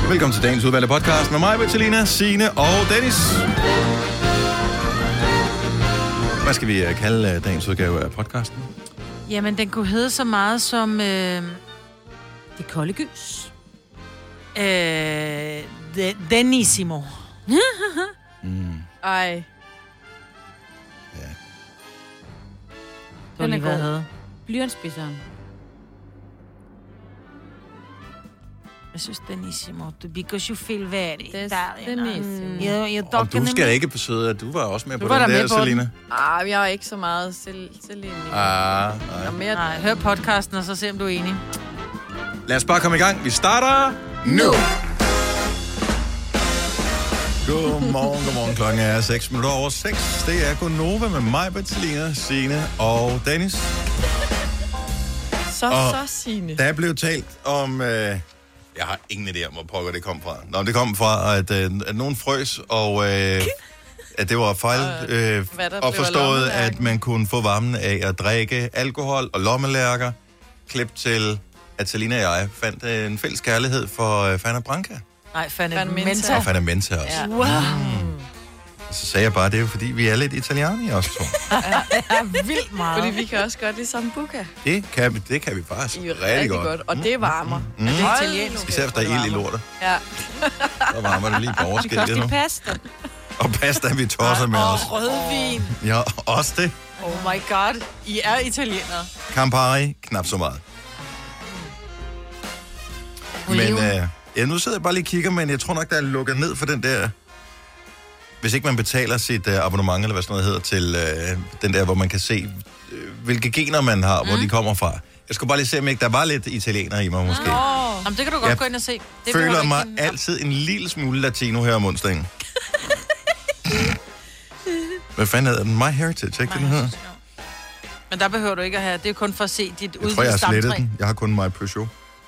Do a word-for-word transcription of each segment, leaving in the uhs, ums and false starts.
Velkommen til dagens udvalgte podcast med mig, Bettelina, Signe og Dennis. Hvad skal vi kalde dagens udgave af podcasten? Jamen, den kunne hedde så meget som... Øh, det kolde gys. Øh, de, Denissimo. mm. Ej. Ja. Det var lige, hvad jeg havde. Blyantspidseren. Jeg synes, Denissimo. Because you feel very Italian. Denissimo. Jeg, jeg Og du skal ikke besøge, at du var også med du på den den der, der, Selina. Ah, jeg er ikke så meget til til Ah, nej. mere... Nej, hør podcasten, og så se, om du er enig. Lad os bare komme i gang. Vi starter nu. Godmorgen, godmorgen. Klokken er seks minutter over seks. Det er Gonova med mig, Bettelina, Signe og Dennis. Så, og så, Signe. Der er blevet talt om... Øh, jeg har ingen idé om, hvor pokker det kom fra. Nå, det kom fra, at, øh, at nogen frøs, og øh, at det var fejl øh, og forstået, at man kunne få varmen af at drikke alkohol og lommelærker. Klip til, at Selina og jeg fandt øh, en fælles kærlighed for øh, Fanta Branca. Nej, Fanta Fanta Menta. Menta. Og Fanta Menta også. Ja. Wow. Mm. Så sagde jeg bare, det er jo fordi, vi er lidt italienere i os to. er vildt meget. Fordi vi kan også godt lide sambuca. Det kan vi, det kan vi faktisk I er rigtig, rigtig godt. godt. Og det varmer. Mm. Er det italiensk? Især hvis der er ild i lortet. Ja. Så varmer det lige på overskillet nu. pasta. Og pasta, vi tosser med os. Og rødvin. Ja, også det. Oh my god. I er italienere. Campari, knap så meget. Men øh, ja, nu sidder jeg bare lige og kigger, men jeg tror nok, der er lukket ned for den der... Hvis ikke man betaler sit øh, abonnement, eller hvad sådan noget hedder, til øh, den der, hvor man kan se, øh, hvilke gener man har, mm. hvor de kommer fra. Jeg skulle bare lige se, om ikke der var lidt italiener i mig, måske. Oh. Jamen, det kan du godt jeg gå ind og se. Det føler mig en... altid en lille smule latino her om onsdagen. Hvad fanden hedder den? My Heritage, ikke den hedder? Men der behøver du ikke at have. Det er kun for at se dit udvidede Jeg tror, jeg har stamtræ. slettet den. Jeg har kun My Peugeot.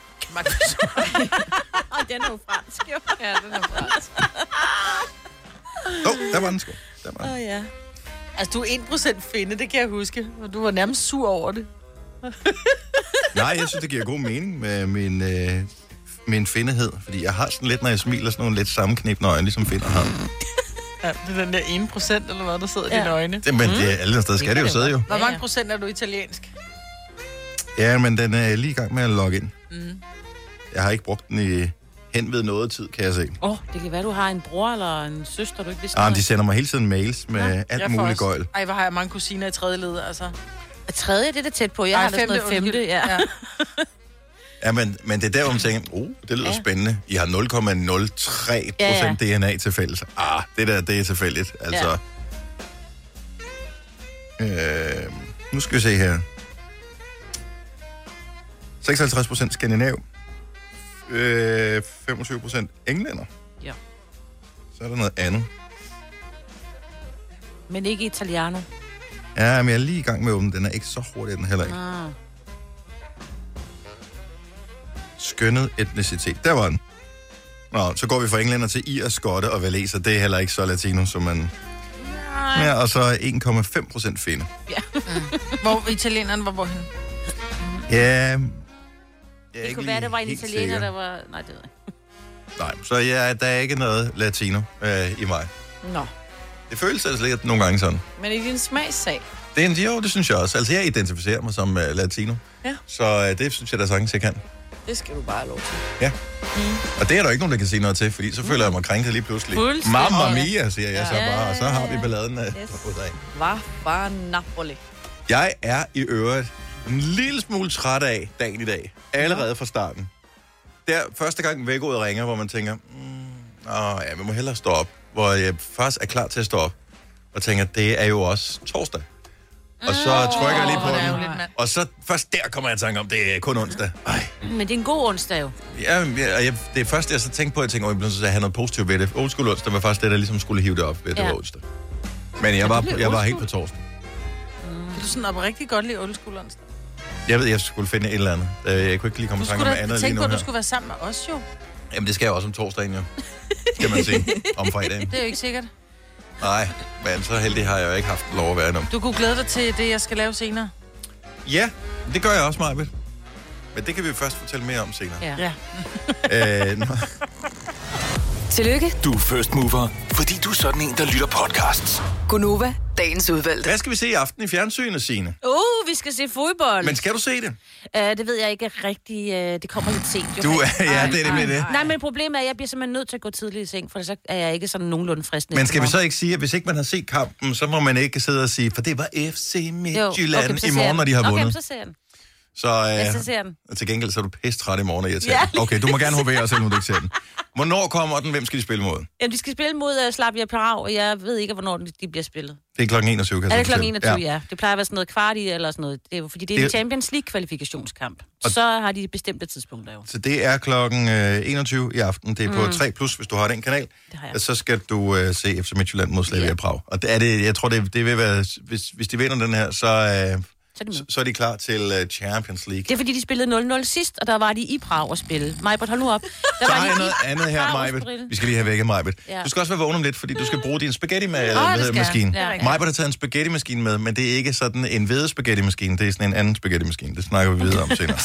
Og den er jo fransk, jo. Ja, den er fransk. Åh, oh, der var den sgu. Der var den. Åh, ja. Altså, du er en procent finde, det kan jeg huske. Og du var nærmest sur over det. Nej, jeg synes, det giver god mening med min, øh, min findehed. Fordi jeg har sådan lidt, når jeg smiler, sådan nogle lidt sammenknibende øjne, ligesom finder har. Ja, det er den der en procent, eller hvad, der sidder ja. i dine øjne. Det, men det er alle steder skal det jo sidde jo. Hvor mange procent er du italiensk? Ja, men den er lige i gang med at logge ind. Mm. Jeg har ikke brugt den i hen ved noget tid, kan jeg se. Åh, oh, det kan være, du har en bror eller en søster, du ikke vidste. Ah, de sender mig hele tiden mails med ja, alt muligt gøjl. Ej, hvor har jeg mange kusiner i tredje led, altså. Og tredje, det er det tæt på. Jeg Ej, har da sådan noget femte, femte, ja. ja. Ja, men, men det er der, hvor man tænker, uh, det lyder ja. spændende. I har nul komma nul tre procent ja, ja. D N A til fælles. Ah, det der, det er tilfældigt. Altså. Ja. Øh, nu skal vi se her. seksoghalvtreds procent skandinav. Øh, femogtyve procent englænder. Ja. Så er der noget andet. Men ikke italiano. Ja, men jeg er lige i gang med at åbne. Den er ikke så hurtig, den heller ikke. Ah. Skønnet etnicitet. Der var den. Nå, så går vi fra englænder til ir, skotte og waleser. Det er heller ikke så latino, som man... Nej. Ja, og så en komma fem procent finde. Ja. Mm. Hvor italieneren var hvorhen? Ja... Det kunne være, der var en italiener, der var... Nej, det ved jeg ikke. Nej, så ja, der er ikke noget latino øh, i mig. Nå. Det føles altså lidt nogle gange sådan. Men i din smagssag? Det er en jo, det synes jeg også. Altså, jeg identificerer mig som uh, latino. Ja. Så uh, det synes jeg da sagtens, jeg kan. Det skal du bare have lov til. Ja. Mm. Og det er der ikke nogen, der kan sige noget til, fordi så føler jeg mig krænket lige pludselig. Fuldstændig. Mamma mia, siger jeg så bare, og så har vi balladen af. Yes. Hvad var Napoli? Jeg er i øvrigt en lille smule træt af dagen i dag. Allerede fra starten. Der første gang vækkeudet ringer, hvor man tænker, mm, åh, ja, vi må hellere stå op. Hvor jeg faktisk er klar til at stå op. Og tænker, det er jo også torsdag. Og så trykker jeg lige på den. Og så først der kommer jeg i tanke om, det er kun onsdag. Ej. Men det er en god onsdag jo. Ja, jeg, det er først, jeg så tænkte på, at jeg tænkte, at jeg blev nødt til at have noget positivt ved det. Old school onsdag var faktisk det, der ligesom skulle hive det op ved, at det Ja. var onsdag. Men jeg var, jeg var helt på torsdag. Mm. Du sådan op rigtig godt lide old school onsdag. Jeg ved, jeg skulle finde et eller andet. Jeg kunne ikke lige komme i tanke om andet lige nu her. Du skulle tænke på, at du skulle være sammen med os jo. Jamen, det skal jeg også om torsdagen jo. Skal man sige. Om fredagen. Det er jo ikke sikkert. Nej, men så heldig har jeg jo ikke haft lov at være endnu. Du kunne glæde dig til det, jeg skal lave senere. Ja, det gør jeg også, Majbet. Men det kan vi først fortælle mere om senere. Ja. Ja. øh, nå. Tillykke, Du er first mover, fordi du er sådan en, der lytter podcasts. Gunova, dagens udvalgte. Hvad skal vi se i aften i fjernsynet, Signe? Uh, vi skal se fodbold. Men skal du se det? Uh, det ved jeg ikke rigtig. Uh, det kommer lidt sent. Jo. Du er, ja, det er det med det. Nej, men problemet er, at jeg bliver simpelthen nødt til at gå tidligt i seng, for så er jeg ikke sådan nogenlunde frisk. Men skal vi så ikke sige, at hvis ikke man har set kampen, så må man ikke sidde og sige, for det var F C Midtjylland okay, i morgen, når de har okay, vundet. så ser jeg den. Så, øh, Ja, så ser jeg den. Til gengæld så er du pisse træt i morgen, og jeg ja. Okay, du må gerne hovere, selvom du ikke ser den. Hvornår kommer den? Hvem skal de spille mod? Jamen, de skal spille mod uh, Slavia Prag, og jeg ved ikke, hvornår de, de bliver spillet. Det er klokken enogtyve, kan Er jeg det så klokken fortælle. enogtyve, ja. ja. Det plejer at være sådan noget kvart i eller sådan noget. Det er jo, fordi det er Det- en Champions League-kvalifikationskamp. Så har de bestemte tidspunkter jo. Så det er klokken øh, enogtyve i aften. Det er på mm. tre plus, hvis du har den kanal. Det har jeg. Så skal du øh, se F C Midtjylland mod Slavia Ja. Prag. Og det er det, jeg tror, det, det vil være... Hvis, hvis de vinder den her, så, øh, Så er de med. så, så er de klar til øh, Champions League. Det er fordi, de spillede nul nul sidst, og der var de i Prag at spille. Majbert, hold nu op. Der Så var har de jeg i noget andet her, Prag at Majbet. spille. Vi skal lige have vækket Majbet. Ja. Du skal også være vågen om lidt, fordi du skal bruge din Åh, det skal spaghetti-maskine. jeg. Ja. Majbet har taget en spaghetti-maskine med, men det er ikke sådan en hvede spaghetti-maskine. Det er sådan en anden spaghetti-maskine. Det snakker vi videre om senere.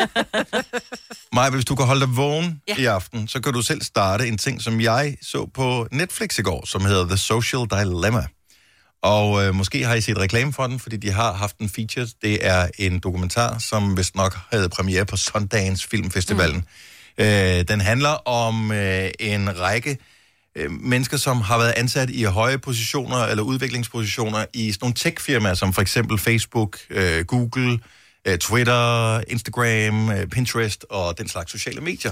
Majbet, hvis du kan holde dig vågen ja. i aften, så kan du selv starte en ting, som jeg så på Netflix i går, som hedder The Social Dilemma. Og øh, måske har I set reklame for den, fordi de har haft en feature. Det er en dokumentar, som vist nok havde premiere på Sundance Filmfestivalen. Mm. Øh, den handler om øh, en række øh, mennesker, som har været ansat i høje positioner eller udviklingspositioner i sådan nogle tech-firmaer, som for eksempel Facebook, øh, Google, øh, Twitter, Instagram, øh, Pinterest og den slags sociale medier.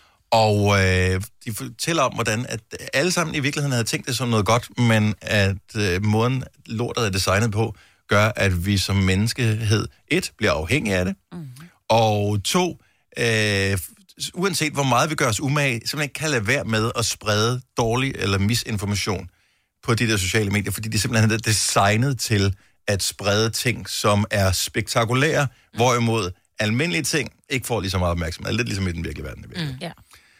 Og øh, de fortæller om, hvordan at alle sammen i virkeligheden havde tænkt det som noget godt, men at øh, måden lortet er designet på, gør, at vi som menneskehed, et, bliver afhængige af det, mm. og to, øh, uanset hvor meget vi gør os umage, simpelthen ikke kan lade være med at sprede dårlig eller misinformation på de der sociale medier, fordi de simpelthen er designet til at sprede ting, som er spektakulære, mm. hvorimod almindelige ting ikke får lige så meget opmærksomhed. Lidt ligesom i den virkelige verden. Mm. Ja.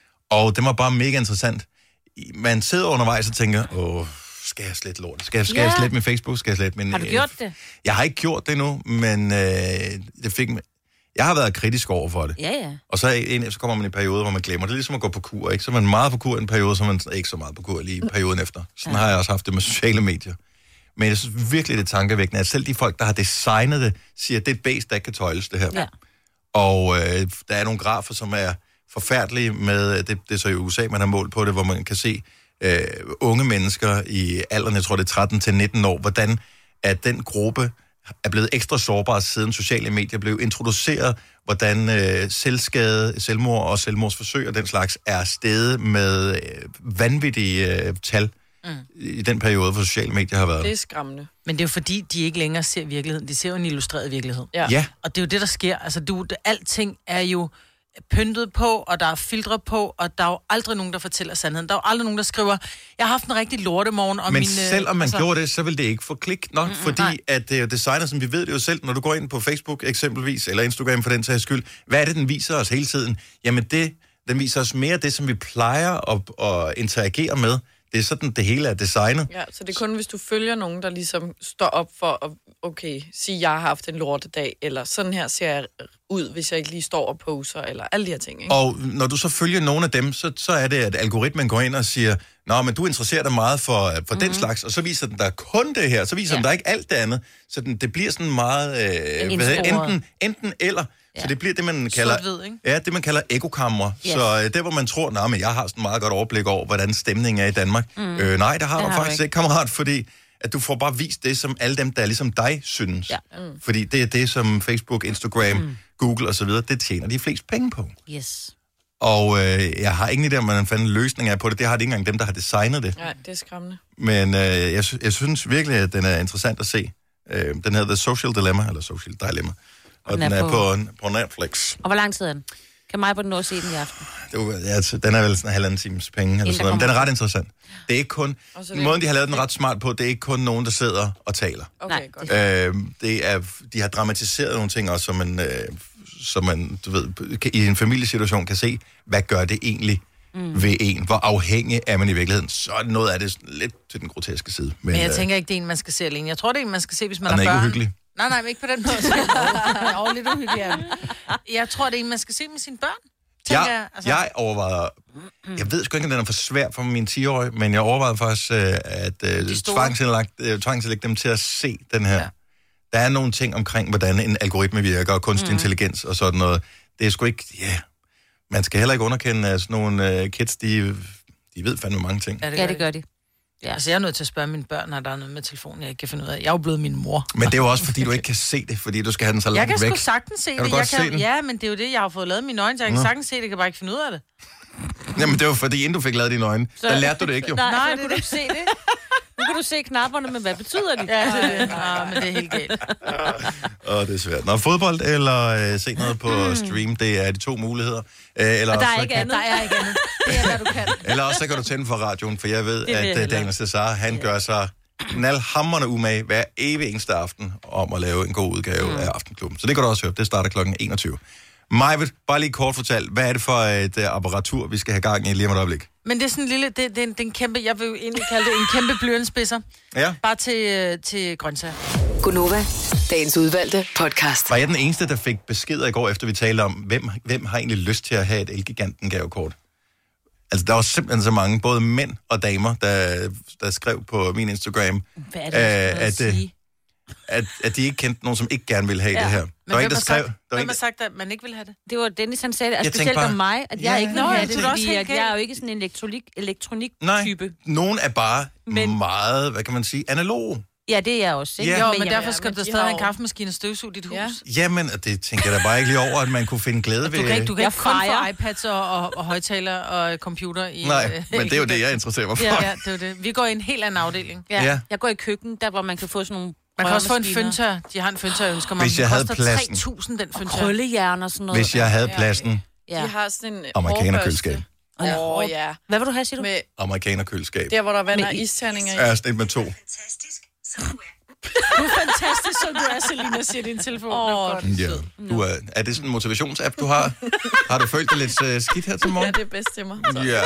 Og det var bare mega interessant. Man sidder undervejs og tænker, åh, skal jeg slette lort? Skal jeg, skal ja. jeg slette min Facebook? Skal jeg slette min... Har du gjort det? Jeg har ikke gjort det endnu, men øh, det fik mig... Jeg har været kritisk over for det. Ja, ja. Og så, en, så kommer man i en periode, hvor man glemmer. Det er ligesom at gå på kur, ikke? Så er man meget på kur i en periode, så er man ikke så meget på kur lige i perioden efter. Sådan ja. har jeg også haft det med sociale medier. Men jeg synes virkelig, det er tankevækkende, at selv de folk, der har designet det, siger, at det er et base, der ikke kan tøjles, det her. Ja. Og øh, der er nogle grafer, som er forfærdelige med, det, det er så i U S A, man har målt på det, hvor man kan se øh, unge mennesker i alderen, jeg tror det er tretten til nitten år, hvordan at den gruppe er blevet ekstra sårbar, siden sociale medier blev introduceret, hvordan øh, selvskade, selvmord og selvmordsforsøg og den slags er steget med øh, vanvittige øh, tal mm. i den periode, hvor sociale medier har været. Det er skræmmende. Men det er jo fordi, de ikke længere ser virkeligheden. De ser jo en illustreret virkelighed. Ja. Ja. Og det er jo det, der sker. Altså, du, det, alting er jo pyntet på, og der er filtre på, og der er jo aldrig nogen, der fortæller sandheden. Der er jo aldrig nogen, der skriver, jeg har haft en rigtig lortemorgen. Og Men min, selvom man altså... gjorde det, så vil det ikke få klik nok, mm-hmm, fordi nej. at det er jo designer, som vi ved det jo selv, når du går ind på Facebook eksempelvis, eller Instagram for den sags skyld, hvad er det, den viser os hele tiden? Jamen det, den viser os mere det, som vi plejer at, at interagere med. Det er sådan, det hele er designet. Ja, så det er kun, hvis du følger nogen, der ligesom står op for at, okay, sige, jeg har haft en lortedag, eller sådan her ser jeg ud, hvis jeg ikke lige står og poser, eller alle de her ting, ikke? Og når du så følger nogle af dem, så, så er det, at algoritmen går ind og siger, nå, men du interesserer dig meget for, for mm-hmm. den slags, og så viser den dig kun det her, så viser ja. den dig ikke alt det andet. Så den, det bliver sådan meget, øh, hvad hedder, enten, enten eller. Ja. Så det bliver det, man kalder, Sort-hvid, ikke? ja, det, man kalder ekokammer. Yes. Så øh, der, hvor man tror, nej, men jeg har sådan et meget godt overblik over, hvordan stemningen er i Danmark. Mm. Øh, nej, det har det du har faktisk ikke, kammerat, fordi at du får bare vist det, som alle dem, der er ligesom dig, synes. Ja. Mm. Fordi det er det, som Facebook, Instagram, mm. Google osv., det tjener de flest penge på. Yes. Og øh, jeg har ingen idé om, hvordan fanden løsning er på det. Det har det ikke engang dem, der har designet det. Nej, det er skræmmende. Men øh, jeg, sy- jeg synes virkelig, at den er interessant at se. Øh, den hedder The Social Dilemma, eller Social Dilemma. Og den, den er, er på, på Netflix. Og hvor lang tid er den? Kan mig på den nå at se den i aften? Det var, ja, altså, den er vel sådan en halvanden times penge, eller sådan noget. Men den er ret interessant. Det er ikke kun... det... Måden, de har lavet den ret smart på, det er ikke kun nogen, der sidder og taler. Okay, Nej, godt. Øh, det er, de har dramatiseret nogle ting også, som man, øh, som man du ved, kan, i en familiesituation kan se, hvad gør det egentlig mm. ved en? Hvor afhængig er man i virkeligheden? Så er noget af det lidt til den groteske side. Men, Men jeg øh, tænker ikke, det er en, man skal se alene. Jeg tror, det er en, man skal se, hvis man den har er børn. ikke uhyggelig. Nej, nej, men ikke på den måde. Jeg er lidt uhyggelig. Ja. Jeg tror, det er en, man skal se med sine børn. tænker jeg, jeg. Altså. jeg overvejede, jeg ved sgu ikke, om den er for svær for min ti-årige, men jeg overvejede faktisk, øh, at øh, tvangsindlægge øh, dem til at se den her. Ja. Der er nogle ting omkring, hvordan en algoritme virker, og kunstig mm. intelligens og sådan noget. Det er sgu ikke, ja, yeah. Man skal heller ikke underkende, at sådan nogle øh, kids, de, de ved fandme mange ting. Ja, det gør, ja, det gør de. Ja. Altså, jeg er nødt til at spørge mine børn, når der er noget med telefonen, jeg ikke kan finde ud af. Jeg er jo blevet min mor. Men det er jo også, fordi du ikke kan se det, fordi du skal have den så langt væk. Jeg kan væk. sgu sagtens se kan det. Du Jeg kan, se den? Ja, men det er jo det, jeg har fået lavet mine øjne, så jeg kan Nå. sagtens se det, jeg kan bare ikke finde ud af det. Jamen, det var fordi, inden du fik lavet dine øjne, så... der lærte du det ikke jo. Nej, Nej så det kunne du se det. Nu kan du se knapperne, men hvad betyder de? Ja, det er det. Ja, men det er helt galt. Åh, det er svært. Nå, fodbold eller øh, se noget på mm. stream, det er de to muligheder. Øh, eller og der er også, ikke kan... andet. Der er ikke andet. Det er, hvad du kan. Eller også så kan du tænde for radioen, for jeg ved, at uh, Daniel Cesar, han ja. gør sig knaldhamrende umage hver evig eneste aften om at lave en god udgave mm. af Aftenklubben. Så det kan du også høre. Det starter klokken enogtyve. Majved, bare lige kort fortalt, hvad er det for et uh, apparatur, vi skal have gang i lige om et øjeblik? Men det er sådan en lille, det, det, er en, det er en kæmpe, jeg vil jo egentlig kalde det en kæmpe blyantspidser. Ja. Bare til, til grøntsager. Gunova, dagens udvalgte podcast. Var jeg den eneste, der fik beskeder i går, efter vi talte om, hvem, hvem har egentlig lyst til at have et Elgiganten gavekort? Altså, der var simpelthen så mange, både mænd og damer, der, der skrev på min Instagram, hvad er det, øh, at, at, at, at de ikke kendte nogen, som ikke gerne ville have ja. det her. Men hvem har sagt, hvem har sagt, at man ikke vil have det? Det var Dennis, han sagde det, altså specielt bare, om mig, at jeg ja, ikke vil Nå, have ja, det, det fordi at jeg er jo ikke sådan en elektronik, elektronik-type. Nej, nogen er bare men, meget, hvad kan man sige, analog. Ja, det er jeg også. Ikke? Ja. Jo, men, men jeg, derfor skal ja, der stadig have en kaffemaskine og støvsuge dit hus. Ja. Jamen, det tænker jeg da bare ikke lige over, at man kunne finde glæde ved. Du kan ikke, du kan ikke kun få iPads og, og, og højtaler og computer i... Nej, men det er jo det, jeg interesserer mig for. Ja, ja, det er det. Vi går i en helt anden afdeling. Ja, ja. Jeg går i køkken, der hvor man kan få sådan nogle... Man kan også få en fyndtør. De har en fyndtør, jeg ønsker mig. Hvis jeg havde koster pladsen. tre tusind, den fyndtør. Krøllejern og sådan noget. Hvis jeg havde pladsen. Ja. De har sådan en amerikanerkøleskab. Åh, oh, ja. Hvad vil du have, siger du? Med amerikanerkøleskab. Der, hvor der vand og isterninger i. Ja, sådan et med to. Fantastisk, som du er. Du er fantastisk, som du er, Selina, siger din telefon. Oh, ja. Du er, er det sådan en motivationsapp, du har? Har du følt dig lidt uh, skidt her til morgen? Ja, det er bedst til mig. Så. Ja,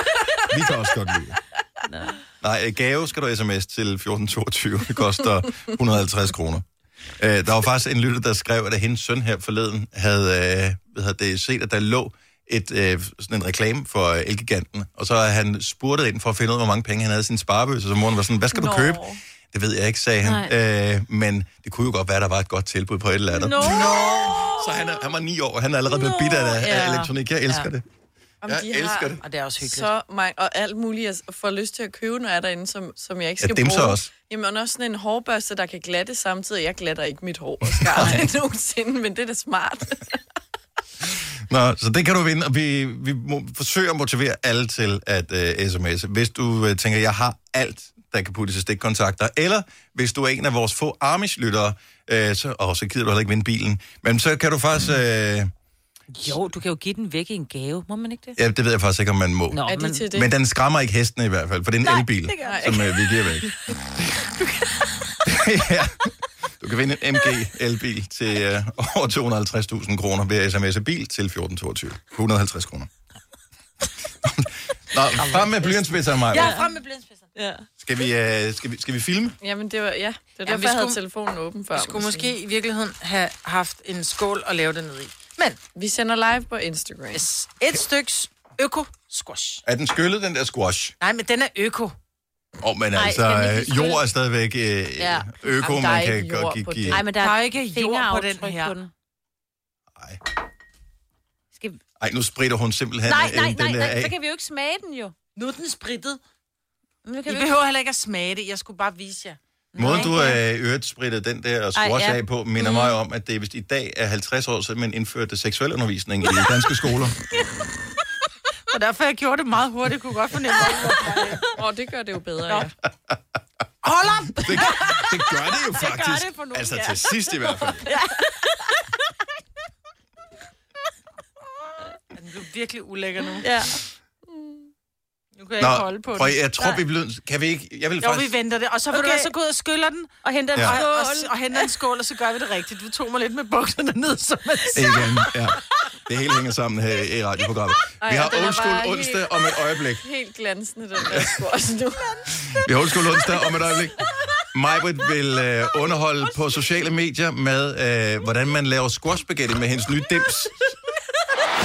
vi kan også godt lide. No. Nej, gave skal du sms til fjorten toogtyve. Det koster et hundrede og halvtreds kroner. Uh, der var faktisk en lytter, der skrev, at hendes søn her forleden havde, uh, havde det set, at der lå et, uh, sådan en reklame for uh, Elgiganten, og så har han spurgtet ind for at finde ud af, hvor mange penge han havde i sin sparebøsse, så moren var sådan, hvad skal du Nå. købe? Det ved jeg ikke, sagde han. Øh, men det kunne jo godt være, at der var et godt tilbud på et eller andet. No. Så han, er, han var ni år, og han er allerede blevet no. bidt af, af elektronik. Jeg elsker ja. det. Jeg de elsker har det. Og det er også hyggeligt. Så mange, og alt muligt, jeg får lyst til at købe, når jeg er derinde, som, som jeg ikke skal ja, dem bruge. Så også. Jamen også sådan en hårbørste, der kan glatte samtidig. Jeg glatter ikke mit hår og skar nogensinde, men det er da smart. Nå, så det kan du vinde, og vi, vi må forsøge at motivere alle til at uh, sms'e. Hvis du uh, tænker, jeg har alt, der kan puttes i stikkontakter, eller hvis du er en af vores få Amish-lyttere, øh, så, åh, så gider du heller ikke vinde bilen, men så kan du faktisk... Øh, jo, du kan jo give den væk i en gave, må man ikke det? Ja, det ved jeg faktisk ikke, om man må. Nå, er det til det? Men den skræmmer ikke hestene i hvert fald, for det er en Nej, elbil, som øh, vi giver væk. Ja. Du kan vinde en M G elbil til øh, over to hundrede og halvtreds tusind kroner ved at sms'e bil til fjorten toogtyve. et hundrede og halvtreds kroner. Nå, frem med blyantspidser af mig. Ja, frem med blyantspidser. Ja. Skal vi, øh, skal vi, skal vi filme? Jamen, det var, ja. Det var derfor, ja, jeg havde telefonen åben før. Vi skulle måske i virkeligheden have haft en skål og lave det ned i. Men vi sender live på Instagram. Yes. Et styks øko-squash. Er den skyllet, den der squash? Nej, men den er øko. Åh, oh, men Ej, altså, jord er stadigvæk øh, ja. øko, Jamen, man kan godt give... Nej, men der, der er ikke jord på den her. Nej. Skal... Ej, nu spritter hun simpelthen nej, nej, den nej, der nej, af. så kan vi jo ikke smage den jo. Nu er den sprittet. Nu kan I vi behøver ikke... heller ikke at smage det. Jeg skulle bare vise jer. Måden du har øh, øret sprittet den der squash ja. af på, minder mm. mig om, at det vist i dag er halvtreds år siden, man indførte seksuel undervisning i danske skoler. Og derfor jeg gjorde det meget hurtigt, kunne godt fornemme. Åh, oh, det gør det jo bedre, ja. Hold op! Det, det gør det jo faktisk. Det det nogen, altså ja. Til sidst i hvert fald. Ja. Den blev virkelig ulækker nu. Ja. Nu kan jeg Nå, ikke holde på den. Jeg tror, Nej. vi bliver... Kan vi ikke... Jeg vil jo, faktisk... vi venter det. Og så vil okay. du så gå ud og skyller den. Og hente en ja. skål. Og, og, og hente en skål, og så gør vi det rigtigt. Du tog mig lidt med bukserne ned, som man siger. Igen, ja. Det hele hænger sammen her i radioprogrammet. Ej, vi har Old School onsdag helt, om et øjeblik. Helt glansende, den der squash nu. Vi har Old School onsdag om et øjeblik. Majbrit vil øh, underholde på sociale medier med, øh, hvordan man laver squash spaghetti med hendes nye dims.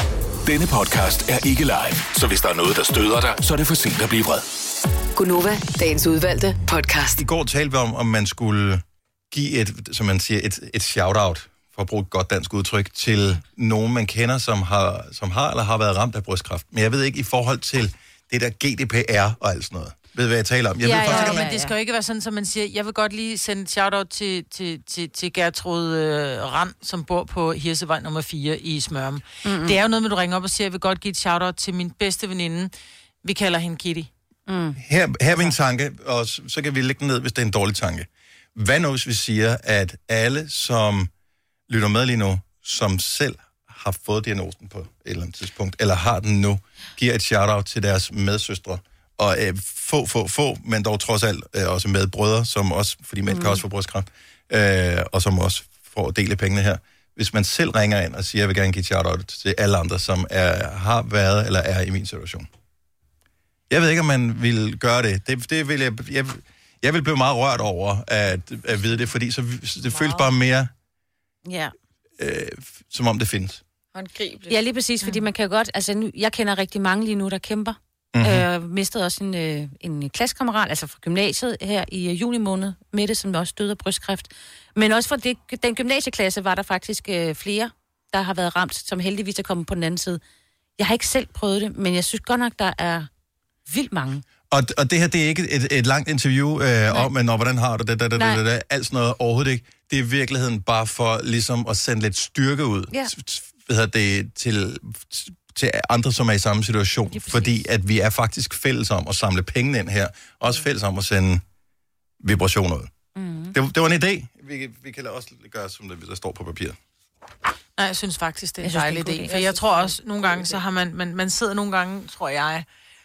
Denne podcast er ikke live, så hvis der er noget, der støder dig, så er det for sent at blive vred. Gunova, dagens udvalgte podcast. I går talte vi om, om man skulle give et, som man siger, et, et shout-out, for at bruge et godt dansk udtryk, til nogen, man kender, som har, som har eller har været ramt af brystkræft. Men jeg ved ikke i forhold til det der G D P R og alt sådan noget. Ved hvad jeg taler om? Jeg ja, ved faktisk ja, ikke, ja, om men det skal jo ikke være sådan, som man siger, jeg vil godt lige sende et shout-out til, til, til, til Gertrud øh, Rand, som bor på Hirsevej nummer fire i Smørum. Mm-hmm. Det er jo noget med, du ringer op og siger, jeg vil godt give et shout-out til min bedste veninde. Vi kalder hende Kitty. Mm. Her, her er min tanke, og så, så kan vi lægge den ned, hvis det er en dårlig tanke. Hvad nu, hvis vi siger, at alle, som lytter med lige nu, som selv har fået diagnosen på et eller andet tidspunkt, eller har den nu, giver et shout-out til deres medsøstre, og øh, få, få, få, men dog trods alt øh, også medbrødre, som også, fordi mænd mm. kan også få brystkræft, øh, og som også får del af pengene her. Hvis man selv ringer ind og siger, jeg vil gerne give et shout-out til alle andre, som er, har været eller er i min situation. Jeg ved ikke, om man vil gøre det. Det, det vil jeg, jeg, jeg vil blive meget rørt over at, at vide det, fordi så, det føles bare mere, ja. øh, som om det findes. Håndgribeligt. Ja, lige præcis, fordi man kan jo godt... Altså, nu, jeg kender rigtig mange lige nu, der kæmper. Mm-hmm. Øh, mistede også en, øh, en klassekammerat, altså fra gymnasiet her i øh, juni måned, Mette, som også døde af brystkræft. Men også for det, den gymnasieklasse var der faktisk øh, flere, der har været ramt, som heldigvis er kommet på den anden side. Jeg har ikke selv prøvet det, men jeg synes godt nok, der er vildt mange. Og, og det her, det er ikke et, et langt interview øh, om, men, hvordan har du det, det, det, det, det, alt sådan noget, overhovedet ikke. Det er i virkeligheden bare for ligesom at sende lidt styrke ud, ja. Hvad hedder det, til, til andre, som er i samme situation. Fordi at vi er faktisk fælles om at samle penge ind her, også fælles om at sende vibrationer ud. Mm. Det, det var en idé. Vi, vi kan også gøre, som det, der står på papiret. Nej, jeg synes faktisk, det er en dejlig idé. For jeg tror også, nogle gange, så har man, man, man sidder nogle gange, tror jeg,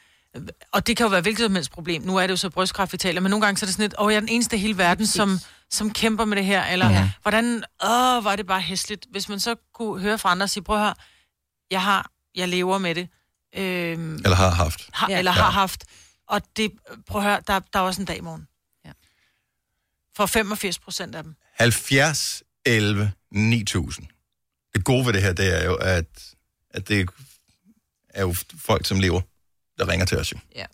og det kan jo være hvilket som helst problem. Nu er det jo så brystkræft, vi taler, men nogle gange så er det sådan lidt, åh, jeg er den eneste i hele verden, som, som kæmper med det her, eller ja. hvordan, åh, var det bare hæsligt. Hvis man så kunne høre fra andre og sige, prøv at høre, jeg har, jeg lever med det. Øhm, eller har haft. Har, ja. Eller har haft. Og det, prøv at høre, der, der er også en dag i morgen. Ja. For femogfirs procent af dem. halvfjerds elleve ni tusind. Det gode ved det her, det er jo, at, at det er jo folk, som lever, der ringer til os jo. Ja.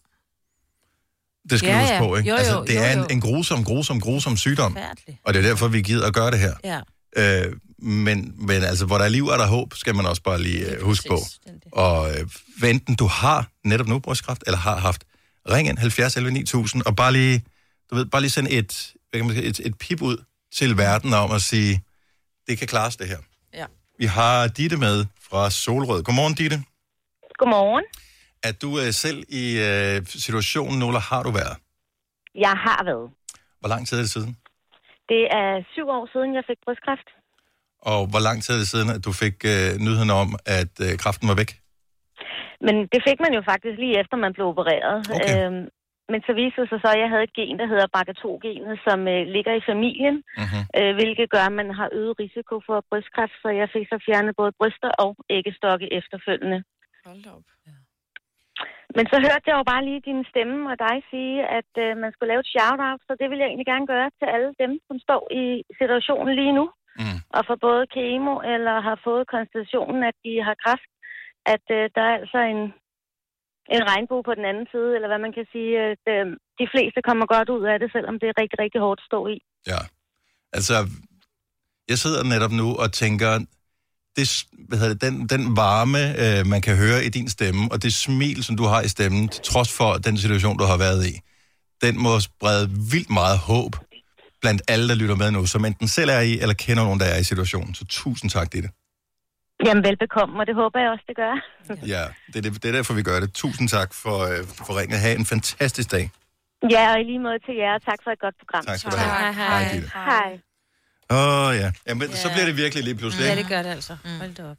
Det skal ja, vi huske på, ikke? Jo, jo, altså, det jo, er jo. en, en grusom, grusom, grusom sygdom. Færdeligt. Og det er derfor, vi gider at gøre det her. Ja. Øh, men, men altså, hvor der er liv, er der håb, skal man også bare lige uh, huske på. Og uh, enten du har netop nu brystkræft, eller har haft, ring ind halvfjerds elleve ni tusind, og bare lige, du ved, bare lige send et, hvad kan man sige, et, et pip ud til verden om at sige, det kan klares det her. Ja. Vi har Ditte med fra Solrød. Godmorgen, Ditte. Godmorgen. Er du uh, selv i uh, situationen nu, eller har du været? Jeg har været. Hvor lang tid er det siden? Det er syv år siden, jeg fik brystkræft. Og hvor lang tid er det siden, at du fik uh, nyheden om, at uh, kræften var væk? Men det fik man jo faktisk lige efter, man blev opereret. Okay. Øhm, men så viste det sig så, at jeg havde et gen, der hedder B A C A to genet, som øh, ligger i familien, mm-hmm. øh, hvilket gør, at man har øget risiko for brystkræft, så jeg fik så fjernet både bryster og æggestokke efterfølgende. Hold op. Ja. Men så hørte jeg jo bare lige din stemme og dig sige, at øh, man skulle lave et shout-out, så det vil jeg egentlig gerne gøre til alle dem, som står i situationen lige nu, mm. og får både kemo eller har fået konstationen, at de har kræft, at øh, der er altså en, en regnbue på den anden side, eller hvad man kan sige, at øh, de fleste kommer godt ud af det, selvom det er rigtig, rigtig hårdt at stå i. Ja, altså, jeg sidder netop nu og tænker, det, hvad hedder det, den, den varme, øh, man kan høre i din stemme, og det smil, som du har i stemmen, til trods for den situation, du har været i, den må sprede vildt meget håb blandt alle, der lytter med nu, som enten selv er i, eller kender nogen, der er i situationen. Så tusind tak, Ditte. Jamen, velbekomme, og det håber jeg også, det gør. Ja, det er, det, det er derfor, vi gør det. Tusind tak for, øh, for ringet. Ha' en fantastisk dag. Ja, og i lige måde til jer, og tak for et godt program. Tak skal du have. Hej, hej. Hej, Ditte. Hej. Åh, oh, ja. Jamen, ja. så bliver det virkelig lige pludselig. Ja, det gør det altså. Hold da op.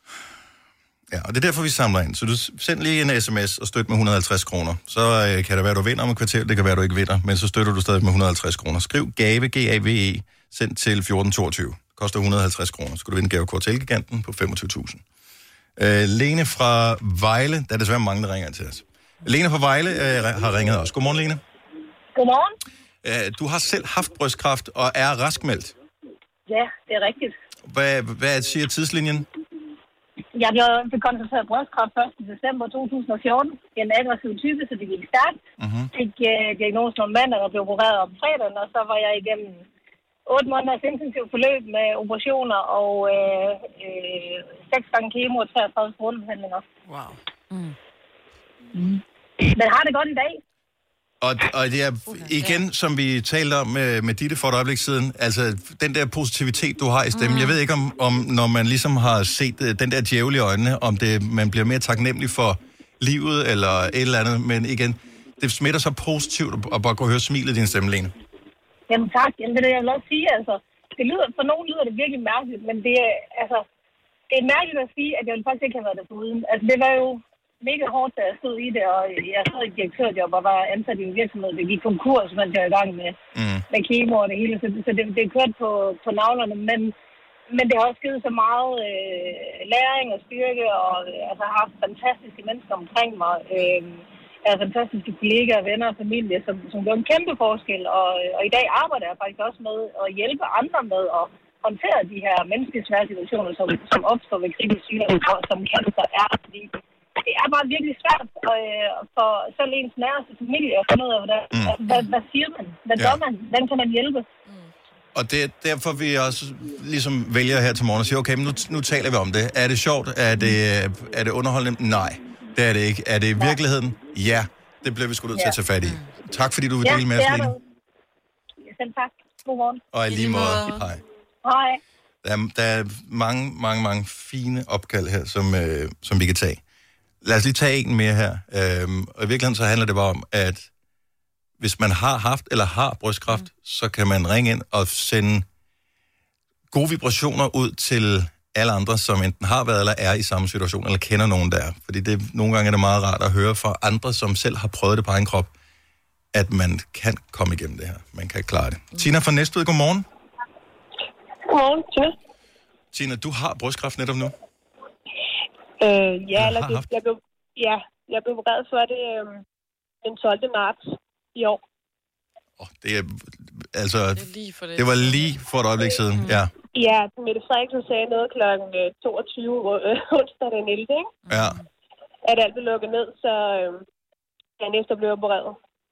Ja, og det er derfor, vi samler ind. Så du send lige en sms og støt med et hundrede og halvtreds kroner. Så øh, kan det være, du vinder om et kvarter. Det kan være, du ikke vinder. Men så støtter du stadig med et hundrede og halvtreds kroner. Skriv gave, G A V E, send til fjorten toogtyve. Koster et hundrede og halvtreds kroner. Så skal du vinde gavekort til Elgiganten på femogtyve tusind. Øh, Lene fra Vejle. Der er desværre mange, der ringer til os. Lene fra Vejle øh, har ringet os. Godmorgen, Lene. Godmorgen. Øh, du har selv haft brystkræft og er raskmeldt. Ja, det er rigtigt. Hvad, hvad siger tidslinjen? Jeg blev konstateret brystkræft første december to tusind og fjorten. En aggressiv type, så det gik stærkt. Mm-hmm. Fik uh, diagnosen om mandag og blev opereret om fredagen, og så var jeg igennem otte måneders intensivt forløb med operationer og øh, øh, seks gange kemo og treogtredive strålebehandlinger. Wow. Mm. Mm. Men har det godt i dag. Og, og det er igen, som vi talte om med, med Ditte for et øjeblik siden, altså den der positivitet, du har i stemmen. Mm. Jeg ved ikke, om, om når man ligesom har set uh, den der djævel i øjnene, om det, man bliver mere taknemmelig for livet eller et eller andet, men igen, det smitter så positivt at bare kunne høre smilet i din stemme, Lene. Jamen tak, jamen det er det, jeg vil også sige, altså, det lyder, for nogen lyder det virkelig mærkeligt, men det er, altså, det er mærkeligt at sige, at jeg ville faktisk ikke have været der foruden. Altså, det var jo mega hårdt, da jeg stod i det, og jeg stod i direktørjob og var ansat i en virksomhed, det gik konkurs, mens jeg var i gang med, mm. med kemo og det hele, så, så det, det er kørt på, på navlerne, men, men det har også givet så meget øh, læring og styrke, og altså, har haft fantastiske mennesker omkring mig, øh, jeg har fantastiske kollegaer, venner og familie, som, som gør en kæmpe forskel, og, og i dag arbejder jeg faktisk også med at hjælpe andre med at håndtere de her menneskelige svære situationer, som, som opstår ved kritisk sygdom, som cancer er, fordi det er bare virkelig svært øh, for selv ens nærmeste familie at finde ud af, hvad, mm. hvad, hvad siger man? Hvad ja. gør man? Hvordan kan man hjælpe? Mm. Og det er derfor, vi også ligesom vælger her til morgen og siger, okay, men nu, nu taler vi om det. Er det sjovt? Er det, er det underholdende? Nej, det er det ikke. Er det i virkeligheden? Ja, det bliver vi sgu nødt til at tage fat i. Tak fordi du vil dele ja, med os, Lene. Ja, selv tak. Godmorgen. Og i lige måde. Hej. Hej. Der er, der er mange, mange, mange fine opkald her, som, øh, som vi kan tage. Lad os lige tage en mere her. Øhm, og i virkeligheden så handler det bare om, at hvis man har haft eller har brystkræft, mm. så kan man ringe ind og sende gode vibrationer ud til alle andre, som enten har været eller er i samme situation, eller kender nogen der. Fordi det, nogle gange er det meget rart at høre fra andre, som selv har prøvet det på egen krop, at man kan komme igennem det her. Man kan klare det. Mm. Tina fra Næstved, godmorgen. Godmorgen, Tina. Tina, du har brystkræft netop nu? Øh, ja, eller det, jeg blev, ja, jeg blev opereret for det øh, den tolvte marts i år. Oh, det er altså, det, er lige for det. det var lige for et øjeblik siden, mm. ja. Ja, Mette Frederiksen sagde noget klokken toogtyve øh, onsdag den ellevte, ikke? Ja. At alt blev lukket ned, så øh, jeg næste blev opereret.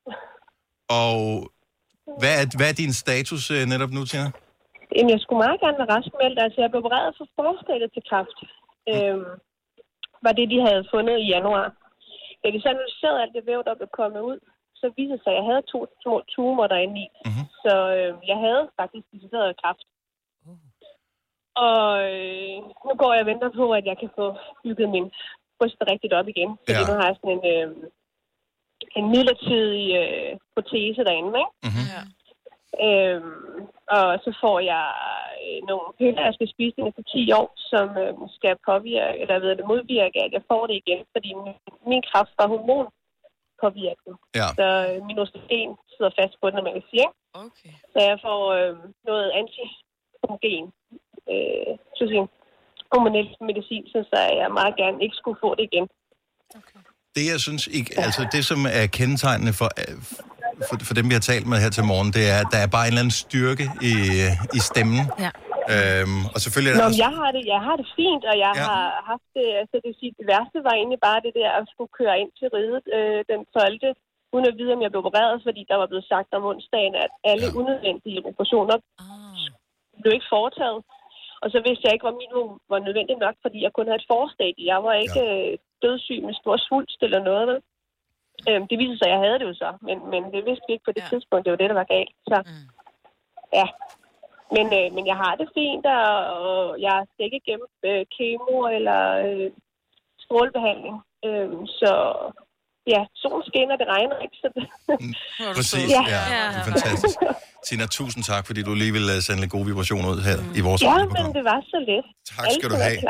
Og hvad er, hvad er din status øh, netop nu, Tina? Jamen, jeg skulle meget gerne være raskmeldt. Altså, jeg blev opereret for forstadiet til kræft. Mm. Øhm, var det, de havde fundet i januar. Da de så analyserede alt det væv, der blev kommet ud, så viste sig, at jeg havde to små tumor derinde i. Mm-hmm. Så øh, jeg havde faktisk decideret kræft. Mm. Og øh, nu går jeg og venter på, at jeg kan få bygget min bryst rigtigt op igen. Fordi ja. nu har jeg sådan en, øh, en midlertidig øh, protese derinde, ikke? Mm-hmm. Ja. Øhm, og så får jeg øh, nogle piller, jeg skal spise den for ti år, som øh, skal påvirke, eller ved det modvirke, at jeg får det igen, fordi min, min kræft var hormonpåvirket. Ja. Så øh, min østrogen sidder fast på den, når man kan sige. Okay. Så jeg får øh, noget anti-homogen, øh, så sige, hormonel medicin, så jeg meget gerne ikke skulle få det igen. Okay. Det, jeg synes ikke, altså det, som er kendetegnende for, for, for dem, vi har talt med her til morgen, det er, at der er bare en eller anden styrke i, i stemmen. Ja. Øhm, og selvfølgelig er det Nå, også... jeg har det, jeg har det fint, og jeg ja. har haft det, altså det, sige, det værste var egentlig bare det der, at skulle køre ind til riget øh, den tolvte uden at vide, om jeg blev opereret, fordi der var blevet sagt om onsdagen, at alle ja. unødvendige operationer ah. blev ikke foretaget. Og så vidste jeg ikke, om minimum var nødvendigt nok, fordi jeg kun havde et forstadie. Jeg var ikke ja. dødssyg med stor svulst eller noget. Vel? Øhm, det viste sig, at jeg havde det jo så, men, men det vidste vi ikke på det ja. tidspunkt. Det var det, der var galt. Så mm. ja, men, øh, men jeg har det fint, og, og jeg skal ikke igennem øh, kemo eller øh, strålebehandling. Øhm, så ja, solen skinner, det regner ikke. Så det... mm, præcis, ja. ja. Det er fantastisk. Tina, tusind tak, fordi du lige vil sende en god vibration ud her mm. i vores Ja, radioprogram. men det var så let. Tak skal du have.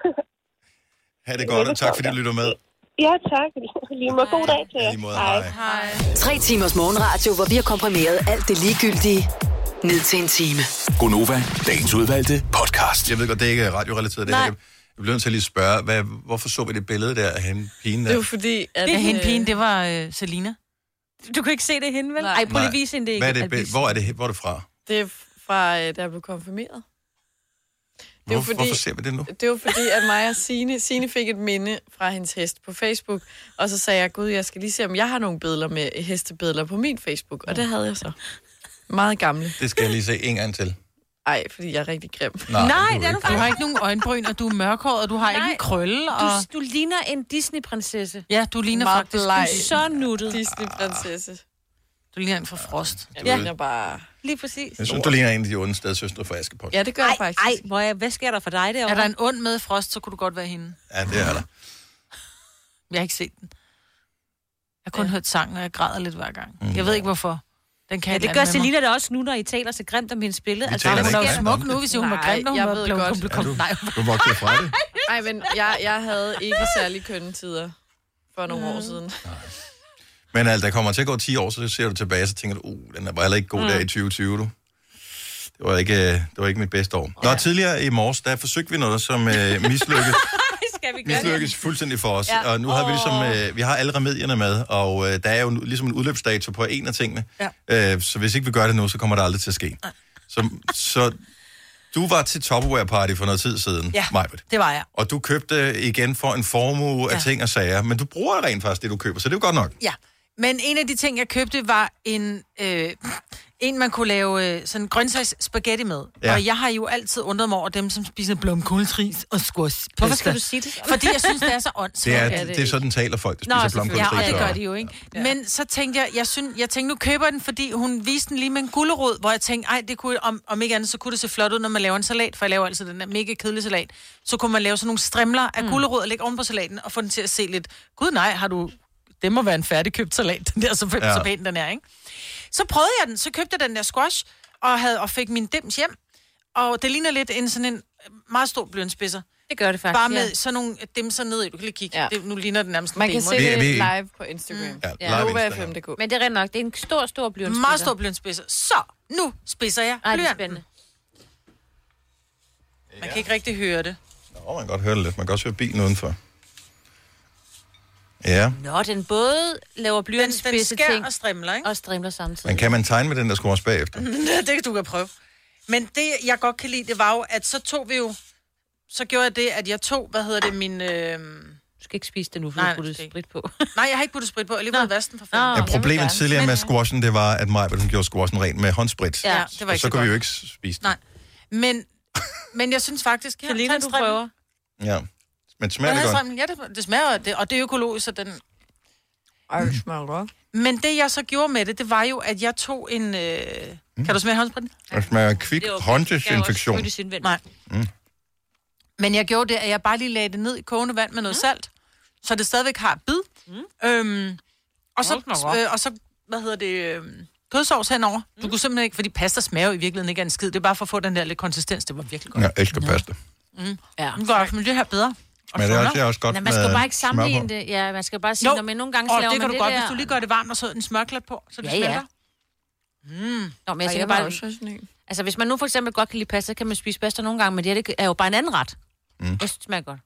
Ha' det godt, og tak fordi du lytter med. Ja, tak. Lige måde. God dag til jer. Lige måde, hej. hej. Tre timers morgenradio, hvor vi har komprimeret alt det ligegyldige ned til en time. Gonova, dagens udvalgte podcast. Jeg ved godt, det er ikke radiorelateret. Det her. Jeg bliver nødt til at lige spørge, hvad, hvorfor så vi det billede der af hende pigen der? Det var fordi, at... Det er hende pigen, det var øh, Selina. Du kan ikke se det hende, vel? Nej, prøv lige at vise hende det ikke. Hvad er det, hvor, er det, hvor er det fra? Det er fra, da jeg blev konfirmeret. Det er Hvorfor, fordi, hvorfor ser vi det nu? Det var fordi, at mig og Signe, Signe fik et minde fra hendes hest på Facebook, og så sagde jeg, gud, jeg skal lige se, om jeg har nogle billeder med hestebilleder på min Facebook, og det havde jeg så. Meget gamle. Det skal jeg lige se en gang til. Ej, fordi jeg er rigtig grim. Nej, Nej det er du, du har ikke nogen øjenbryn, og du er mørkhåret, og du har Nej. ikke en krølle. Og... Du, du ligner en Disney-prinsesse. Ja, du ligner Meget faktisk... bleg. Du er så nuttet. Disney-prinsesse. Du ligner en fra Frost. Jeg ja. ligner bare... Lige præcis. Jeg synes, du ligner en af de onde stedsøstre fra Askepot. Ja, det gør jeg ej, faktisk. Ej, hvor jeg, hvad sker der for dig derovre? Er der en ond med Frost, så kunne du godt være hende. Ja, det er der. Jeg har ikke set den. Jeg har kun ja. hørt sangen, og jeg græder lidt hver gang. Mm. Jeg ved ikke, hvorfor. Den kan ja, det gør Selina da også nu, når I taler så grimt om hendes billede. Vi altså, hun er jo smuk nu, hvis hun var grimt, når hun var blevet godt. Kom, kom, nej. Du vokser fra det. Nej, men jeg, jeg havde ikke særlig kønne tider for nogle mm. år siden. Nej. Men altså, der kommer til at gå ti år, så ser du tilbage, så tænker du, uh, den var heller ikke god mm. der i tyve tyve, du. Det var ikke, det var ikke mit bedste år. Nå, ja. Tidligere i morges, der forsøgte vi noget, som øh, mislykkes. mislykkes fuldstændig for os. Ja. Og nu har vi ligesom, øh, vi har alle remedierne med, og øh, der er jo ligesom en udløbsdato på en af tingene. Ja. Øh, så hvis ikke vi gør det nu, så kommer det aldrig til at ske. Så, så du var til Tupperware Party for noget tid siden, ja, Majbert. Det var jeg. Og du købte igen for en formue ja. af ting og sager, men du bruger rent faktisk det, du køber, så det er jo godt nok. Ja, men en af de ting, jeg købte, var en... Øh, en, man kunne lave øh, sådan grøntsags spaghetti med. Ja. Og jeg har jo altid undret mig over dem, som spiser blomkålsris og squash. Hvorfor skal du sige det? Fordi jeg synes, det er så åndssvagt. Det er, det er sådan, taler folk, der spiser blomkålsris. Ja, og det gør de jo, ikke? Ja. Men så tænkte jeg, jeg, synes, jeg tænkte, nu køber den, fordi hun viste den lige med en gulerod, hvor jeg tænkte, ej, det kunne, om, om ikke andet, så kunne det se flot ud, når man laver en salat, for jeg laver altid den der mega kedelige salat. Så kunne man lave sådan nogle strimler af mm. gulerod og lægge oven på salaten, og få den til at se lidt, gud nej, har du... Det må være en færdigkøbt salat, den der, så, ja. så pæn den er, ikke? Så prøvede jeg den, så købte jeg den der squash, og, havde, og fik min dims hjem. Og det ligner lidt en sådan en meget stor blyantspidser. Det gør det faktisk, bare med ja. sådan nogle dimser ned i. Du kan lige kigge. Ja. Det, nu ligner det nærmest en Man kan demo. se det vi... live på Instagram. Mm. Ja, ja. Nova F M punktum d k. Men det er rent nok, det er en stor, stor blyantspidser. Meget stor blyantspidser. Så, nu spidser jeg Ej, blyanten. det er spændende. Man kan ikke rigtig høre det. Nå, man kan godt høre det lidt. Man kan også høre bilen udenfor. Ja. Nå, den både laver blyantspidse ting og strimler, ikke? Og strimler samtidig. Men kan man tegne med den, der skruer bagefter? Det kan du kan prøve. Men det, jeg godt kan lide, det var jo, at så tog vi jo... Så gjorde jeg det, at jeg tog, hvad hedder det, min... Øh... Du skal ikke spise det nu, for du har puttet sprit på. Nej, jeg har ikke puttet sprit på. Jeg lige været vasten for fanden. Ja, problemet tidligere med squashen, det var, at Majbert, hun gjorde squashen ren med håndsprit. Ja, det var ikke og så, så kunne vi jo ikke spise det. Nej. Men, men jeg synes faktisk... Så ligner du prøver. Ja. Men smager det godt? Ja, det, det smager, det, og det er økologisk, så den... Ej, det smager godt. Men det, jeg så gjorde med det, det var jo, at jeg tog en... Øh... Mm. Kan du smage håndspritten? Det smager kvik hånddesinfektion. Nej. Mm. Men jeg gjorde det, at jeg bare lige lagde det ned i kogende vand med noget mm. salt, så det stadigvæk har bid. Mm. Øhm, og, så, øh, og så, hvad hedder det... Øh... kødsovs henover. Du mm. kunne simpelthen ikke, fordi pasta smager jo i virkeligheden ikke af en skid. Det er bare for at få den der lidt konsistens. Det var virkelig godt. Jeg elsker pasta. Mm. Ja. Nu går det her bedre. Men det er også, også godt. Nej, man skal jo bare ikke sammenligne det. Ja, man skal bare sige, når man nogle gange laver man det det godt, der... hvis du lige gør det varmt og så en smørklat på, så det ja, smelter. Ja. Mm. Nå, men jeg tænker bare... Altså, hvis man nu for eksempel godt kan lide pasta, kan man spise pasta nogle gange, men det er jo bare en anden ret. Mm. Jeg synes, det smager godt.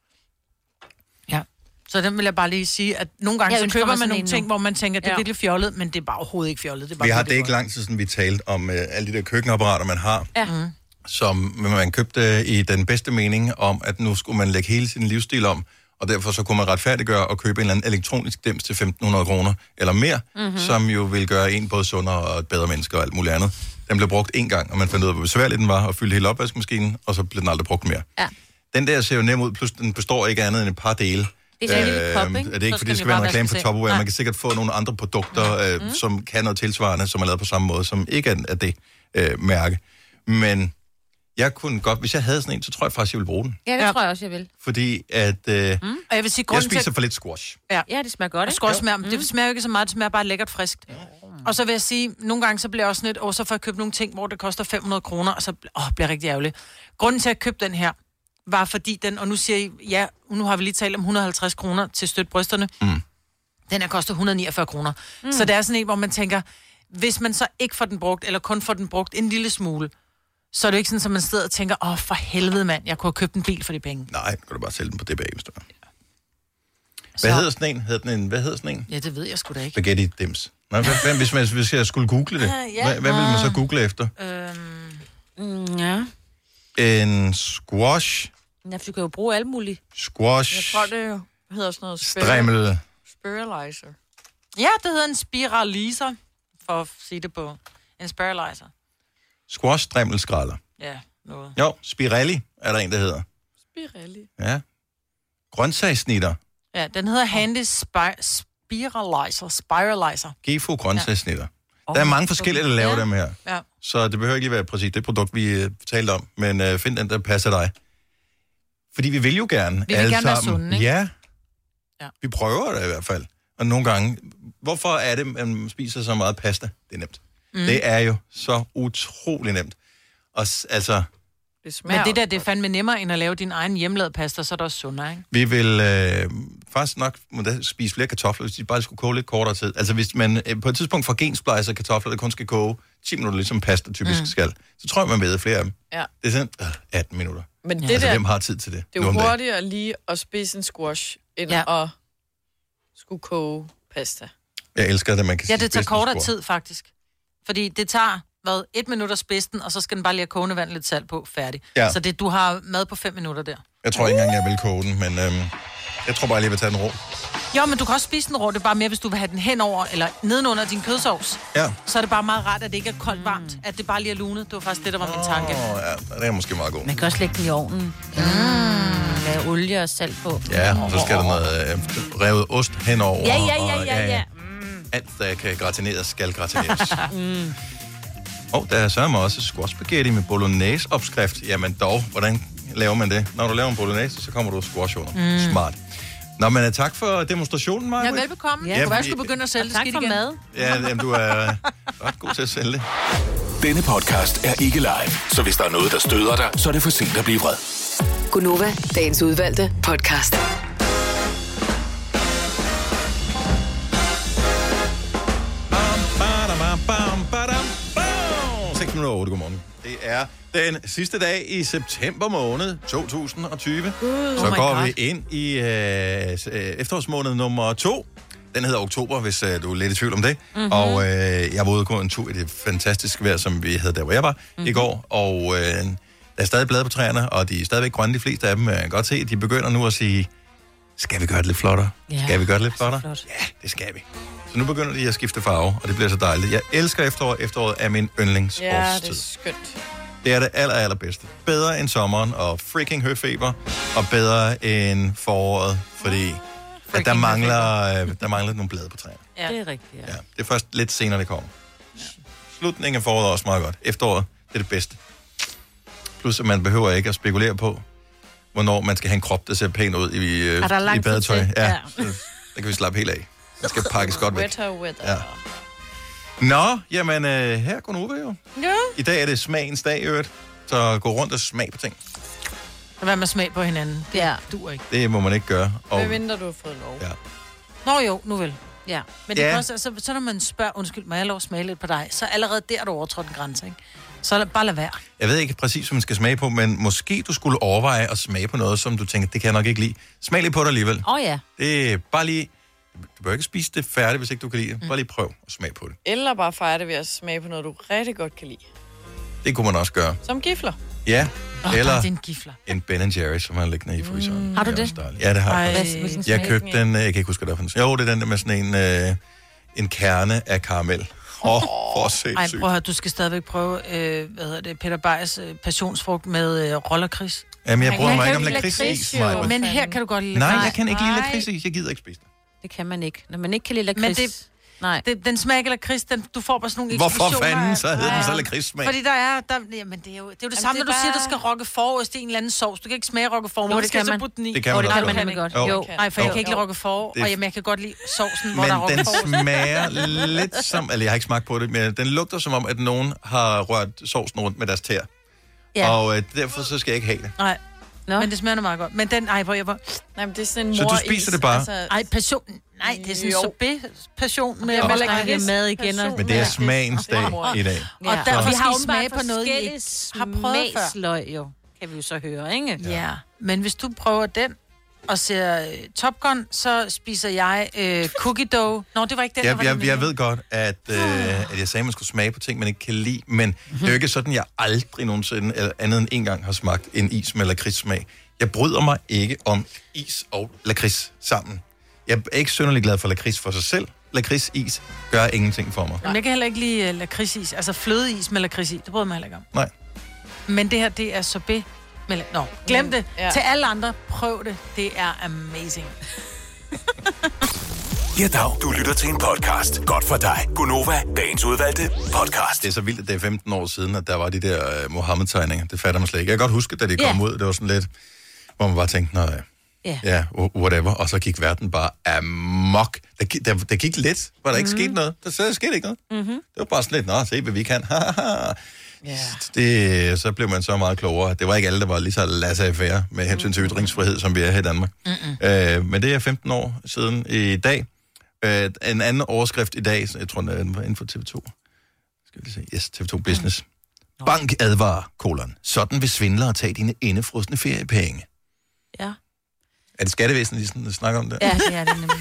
Ja. Så den vil jeg bare lige sige, at nogle gange så køber man nogle ting, nu. Hvor man tænker, det er ja. virkelig fjollet, men det er bare overhovedet ikke fjollet. Det er bare vi har det ikke lang tid siden, vi talte om uh, alle de der køkkenapparater, man har. Ja. Mm. Som man købte i den bedste mening om, at nu skulle man lægge hele sin livsstil om, og derfor så kunne man retfærdiggøre og købe en eller anden elektronisk dims til femten hundrede kroner eller mere, mm-hmm. som jo vil gøre en både sundere og et bedre menneske og alt muligt andet. Den blev brugt én gang, og man fandt ud af, hvor besværlig den var, og fyldte hele opvaskemaskinen, og så blev den aldrig brugt mere. Ja. Den der ser jo nem ud, plus den består ikke andet end et par dele. Det er, øh, pop, ikke? er det ikke, fordi det skal være en reklame for Tupperware. Ja. Man kan sikkert få nogle andre produkter, øh, mm. som kan noget tilsvarende, som er lavet på samme måde, som ikke er, er det øh, mærke. Men jeg kunne godt, hvis jeg havde sådan en, så tror jeg faktisk, jeg ville bruge den. Ja, det ja. tror jeg også, jeg vil. Fordi at øh, mm. og jeg, vil sige, jeg spiser til... for lidt squash. Ja, ja det smager godt, ikke? Squash smager, mm. det smager jo ikke så meget, det smager bare lækkert friskt. Ja. Og så vil jeg sige, nogle gange så bliver jeg også sådan lidt, og så får jeg købt nogle ting, hvor det koster fem hundrede kroner, og så åh, bliver jeg rigtig ærgerlig. Grunden til at købe den her, var fordi den, og nu siger I, ja, nu har vi lige talt om et hundrede og halvtreds kroner til støtte brysterne. Mm. Den her koster et hundrede og niogfyrre kroner. Mm. Så det er sådan en, hvor man tænker, hvis man så ikke får den brugt, eller kun får den brugt en lille smule, så er det ikke sådan, at man sidder og tænker, åh, for helvede mand, jeg kunne have købt en bil for de penge. Nej, kan du bare sælge den på det bag, hvis du er. Hvad hedder sådan en? Hedder den en? Hvad hedder sådan en? Ja, det ved jeg sgu da ikke. Spaghetti dims. Nå, hvad, hvad, hvis, man, hvis jeg skulle google det, uh, ja. hvad, hvad ville man så google efter? Øhm, mm, ja. en squash. Ja, for du kan jo bruge alle mulige. Squash. Jeg tror, det hedder sådan noget... Strimmel. Spiralizer. Ja, det hedder en spiralizer, for at sige det på. En spiralizer. Squash, strimmel, skralder. Ja, noget. Jo, spirelli er der en, der hedder. Spirelli. Ja. Grøntsagssnitter. Ja, den hedder Handy Spi- Spiralizer. Spiralizer. Gefo grøntsagssnitter. Ja. Der er mange forskellige, der laver ja. dem her. Ja. Så det behøver ikke lige være præcis det produkt, vi uh, talte om. Men uh, find den, der passer dig. Fordi vi vil jo gerne Vi vil alle gerne være sammen. sunde, ikke? Ja. ja. Vi prøver det i hvert fald. Og nogle gange, hvorfor er det, man spiser så meget pasta? Det er nemt. Mm. Det er jo så utrolig nemt. Og s- altså... Det Men det der, det er fandme nemmere, end at lave din egen hjemmelavede pasta, så er det også sundere, ikke? Vi vil øh, faktisk nok må da spise flere kartofler, hvis de bare skulle koge lidt kortere tid. Altså hvis man øh, på et tidspunkt får gensplejser kartofler, der kun skal koge ti minutter, ligesom pasta typisk mm. skal, så tror jeg, man ved flere af dem. Ja. Det er sådan øh, atten minutter. Men det altså, der, hvem har tid til det? Det er jo hurtigere lige at spise en squash, end ja. at skulle koge pasta. Jeg elsker det, man kan Ja, det tager kortere tid, faktisk. Fordi det tager, hvad, et minut at spidse den, og så skal den bare lige have kogende vand, lidt salt på, færdig. Ja. Så det, du har mad på fem minutter der. Jeg tror ikke engang, jeg vil koge den, men øhm, jeg tror bare lige, jeg vil tage den rå. Jo, men du kan også spise den rå. Det er bare mere, hvis du vil have den henover, eller nedenunder din kødsovs. Ja. Så er det bare meget rart, at det ikke er koldt varmt. Mm. At det bare lige er lunet. Det var faktisk det, der var min tanke. Åh, ja, det er måske meget god. Man kan også lægge den i ovnen. Mm. Med olie og salt på. Ja, og så skal der noget øh, revet ost henover. Ja, ja, ja, og, ja, ja. Mm. Alt, der kan gratineres, skal gratineres. mm. Og der er sørme også squash spaghetti med bolognese-opskrift. Jamen dog, hvordan laver man det? Når du laver en bolognese, så kommer du squash under. Mm. Smart. Nå, men tak for demonstrationen, Maja. Ja, velbekomme. Ja, ja, hvad skal du begynde at sælge det skidt igen? mad. Ja, jamen, du er ret god til at sælge det. Denne podcast er ikke live, så hvis der er noget, der støder dig, så er det for sent at blive vred. Gunova, dagens udvalgte podcast. seks minutter over otte, godmorgen. Det er den sidste dag i september måned to tusind og tyve. God. Så Oh går God. vi ind i øh, efterårsmåned nummer to. Den hedder oktober, hvis øh, du er lidt i tvivl om det. Mm-hmm. Og øh, jeg var ude og gå en tur i det fantastiske vejr, som vi havde der, hvor jeg var mm-hmm. i går. Og øh, der er stadig blade på træerne, og de er stadigvæk grønne, de fleste af dem. Jeg kan godt se, at de begynder nu at sige, skal vi gøre det lidt flottere? Ja, skal vi gøre det lidt flottere? flot. Ja, det skal vi. Så nu begynder de at skifte farve, og det bliver så dejligt. Jeg elsker efterår. Efteråret er min yndlingsårstid. Ja, det er skønt. Det er det aller, allerbedste. Bedre end sommeren og freaking høfeber, og bedre end foråret, fordi at der, mangler, øh, der mangler nogle blade på træerne. Ja, det er rigtigt, ja. Ja, det er først lidt senere, det kommer. Ja. Slutningen af foråret er også meget godt. Efteråret, det er det bedste. Plus, at man behøver ikke at spekulere på, hvornår man skal have en krop, der ser pæn ud i, øh, i badetøj. Ja, ja. Så, der kan vi slappe helt af. Det skal pakkes godt væk. Wetter, weather. Ja. Nå, jamen, øh, her går Nova jo. Ja. I dag er det smagens dag, øvrigt. Så gå rundt og smag på ting. Og hvad med smag på hinanden? Det Ja. duer ikke. Det må man ikke gøre. Og, Hvad mindre du har fået lov? ja. Nå jo, nu vel. Ja. Men det Ja. ja. også, så, så når man spørger, undskyld, må jeg lov at smage lidt på dig, så allerede der er du overtrådt en grænse, ikke? Så lad, bare lad være. Jeg ved ikke præcis, hvad man skal smage på, men måske du skulle overveje at smage på noget, som du tænker, det kan jeg nok ikke lide. Smag lige på det alligevel. Åh oh, ja. Det er bare lige... Du bør ikke spise det færdigt, hvis ikke du kan lide det. Bare lige prøv at smage på det. Eller bare fejre det ved at smage på noget, du rigtig godt kan lide. Det kunne man også gøre. Som gifler. Ja, Oh, eller det er en gifler. en Ben and Jerry's, som er liggende i fryseren. Mm. Har du er det? også dejligt. Ja, det har jeg. Ej. faktisk. Jeg købte den, jeg kan ikke huske, hvad det er for en. Jo, det er den der med sådan en, øh, en kerne af karamel. Åh, oh, for Ej, sindssygt. prøv at høre, du skal stadigvæk prøve, øh, hvad hedder det, Peter Beyers øh, passionsfrugt med øh, rollerkris. Jamen, jeg bryder Man mig kan ikke om jo ikke lakrids lakrids, is, jo. Maja. Men her kan du godt lide Nej, lakrids. jeg kan ikke lide Nej. lakrids is. Jeg gider ikke spise det. Det kan man ikke. Når man ikke kan lide lakrids. Men det- Nej. Det, den smager ikke lakrids, den, du får bare sådan nogle Hvorfor eksplosioner fanden af- så hedder den så Ja. lakridssmag? Fordi der er, der, jamen det er jo det, er jo det samme, det når er du siger, bare- der skal rokke forost i en eller anden sovs. Du kan ikke smage rokke forår, Jo, hvor det skal kan så man. putte den i. Det kan Jo, man det også kan man godt. nemlig godt. Jo. Jo. Nej, for jeg Jo. kan ikke lide rokke forår, Det er- og jamen, jeg kan godt lide sovsen, hvor der er Men rokke den forår. smager lidt som... Eller jeg har ikke smagt på det, men den lugter som om, at nogen har rørt sovsen rundt med deres tæer. Ja. Og øh, derfor så skal jeg ikke have det. Nej, Nå. men det smager meget godt. Men den, ej, hvor jeg var... Nej, men det er sådan en Så du mor spiser det bare? Ej, passion... Nej, det er sådan en Jo. sorbet-passion med... Ja, med men lakrids. snakker vi mad igen. Og... Men det er smagens dag i dag. Og Ja. derfor vi skal har I jo smage bare på noget, I forskellige ikke har prøvet før. smagsløg, jo. Kan vi jo så høre, ikke? Ja, men hvis du prøver den, og ser øh, Top Gun, så spiser jeg øh, cookie dough. Nå, det var ikke den, jeg, der var jeg, den jeg ved godt, at, øh, at jeg sagde, at man skulle smage på ting, man ikke kan lide, men mm-hmm. det er jo ikke sådan, jeg aldrig nogensinde, eller andet end en gang, har smagt en is med lakridssmag. Jeg bryder mig ikke om is og lakrids sammen. Jeg er ikke synderlig glad for lakrids for sig selv. Lakridsis gør ingenting for mig. Jamen, jeg kan heller ikke lide uh, lakridsis, altså flødeis med lakrids i. Det bryder mig heller ikke om. Nej. Men det her, det er sorbet med... Nå, glem det. Ja. Til alle andre, prøv det. Det er amazing. Ja, dag. Du lytter til en podcast. Godt for dig. Gonova, dagens udvalgte podcast. Det er så vildt, at det er femten år siden, at der var de der uh, Mohammed-tegninger. Det fatter man slet ikke. Jeg kan godt huske, da de kom Ja. ud, det var sådan lidt, hvor man bare tænkte, nej, Ja. ja, whatever. Og så gik verden bare amok. Der, der, der gik lidt, hvor der ikke Mhm. skete noget. Der, der skete ikke noget. Mm-hmm. Det var bare sådan lidt, nå, se hvad vi kan. Ja. Det, så blev man så meget klogere. Det var ikke alle, der var lige så laissez-faire med hensyn til ytringsfrihed, som vi er her i Danmark. Mm-mm. Øh, men det er femten år siden i dag. Øh, en anden overskrift i dag, jeg tror, den var inden for T V to. Skal vi se. Yes, T V to Business. Mm. Bank advarer, kolon. Sådan vil svindlere tage dine indefrosne feriepenge. Ja. Er det skattevæsenet, de sådan, snakker om det? Ja, det er det nemlig.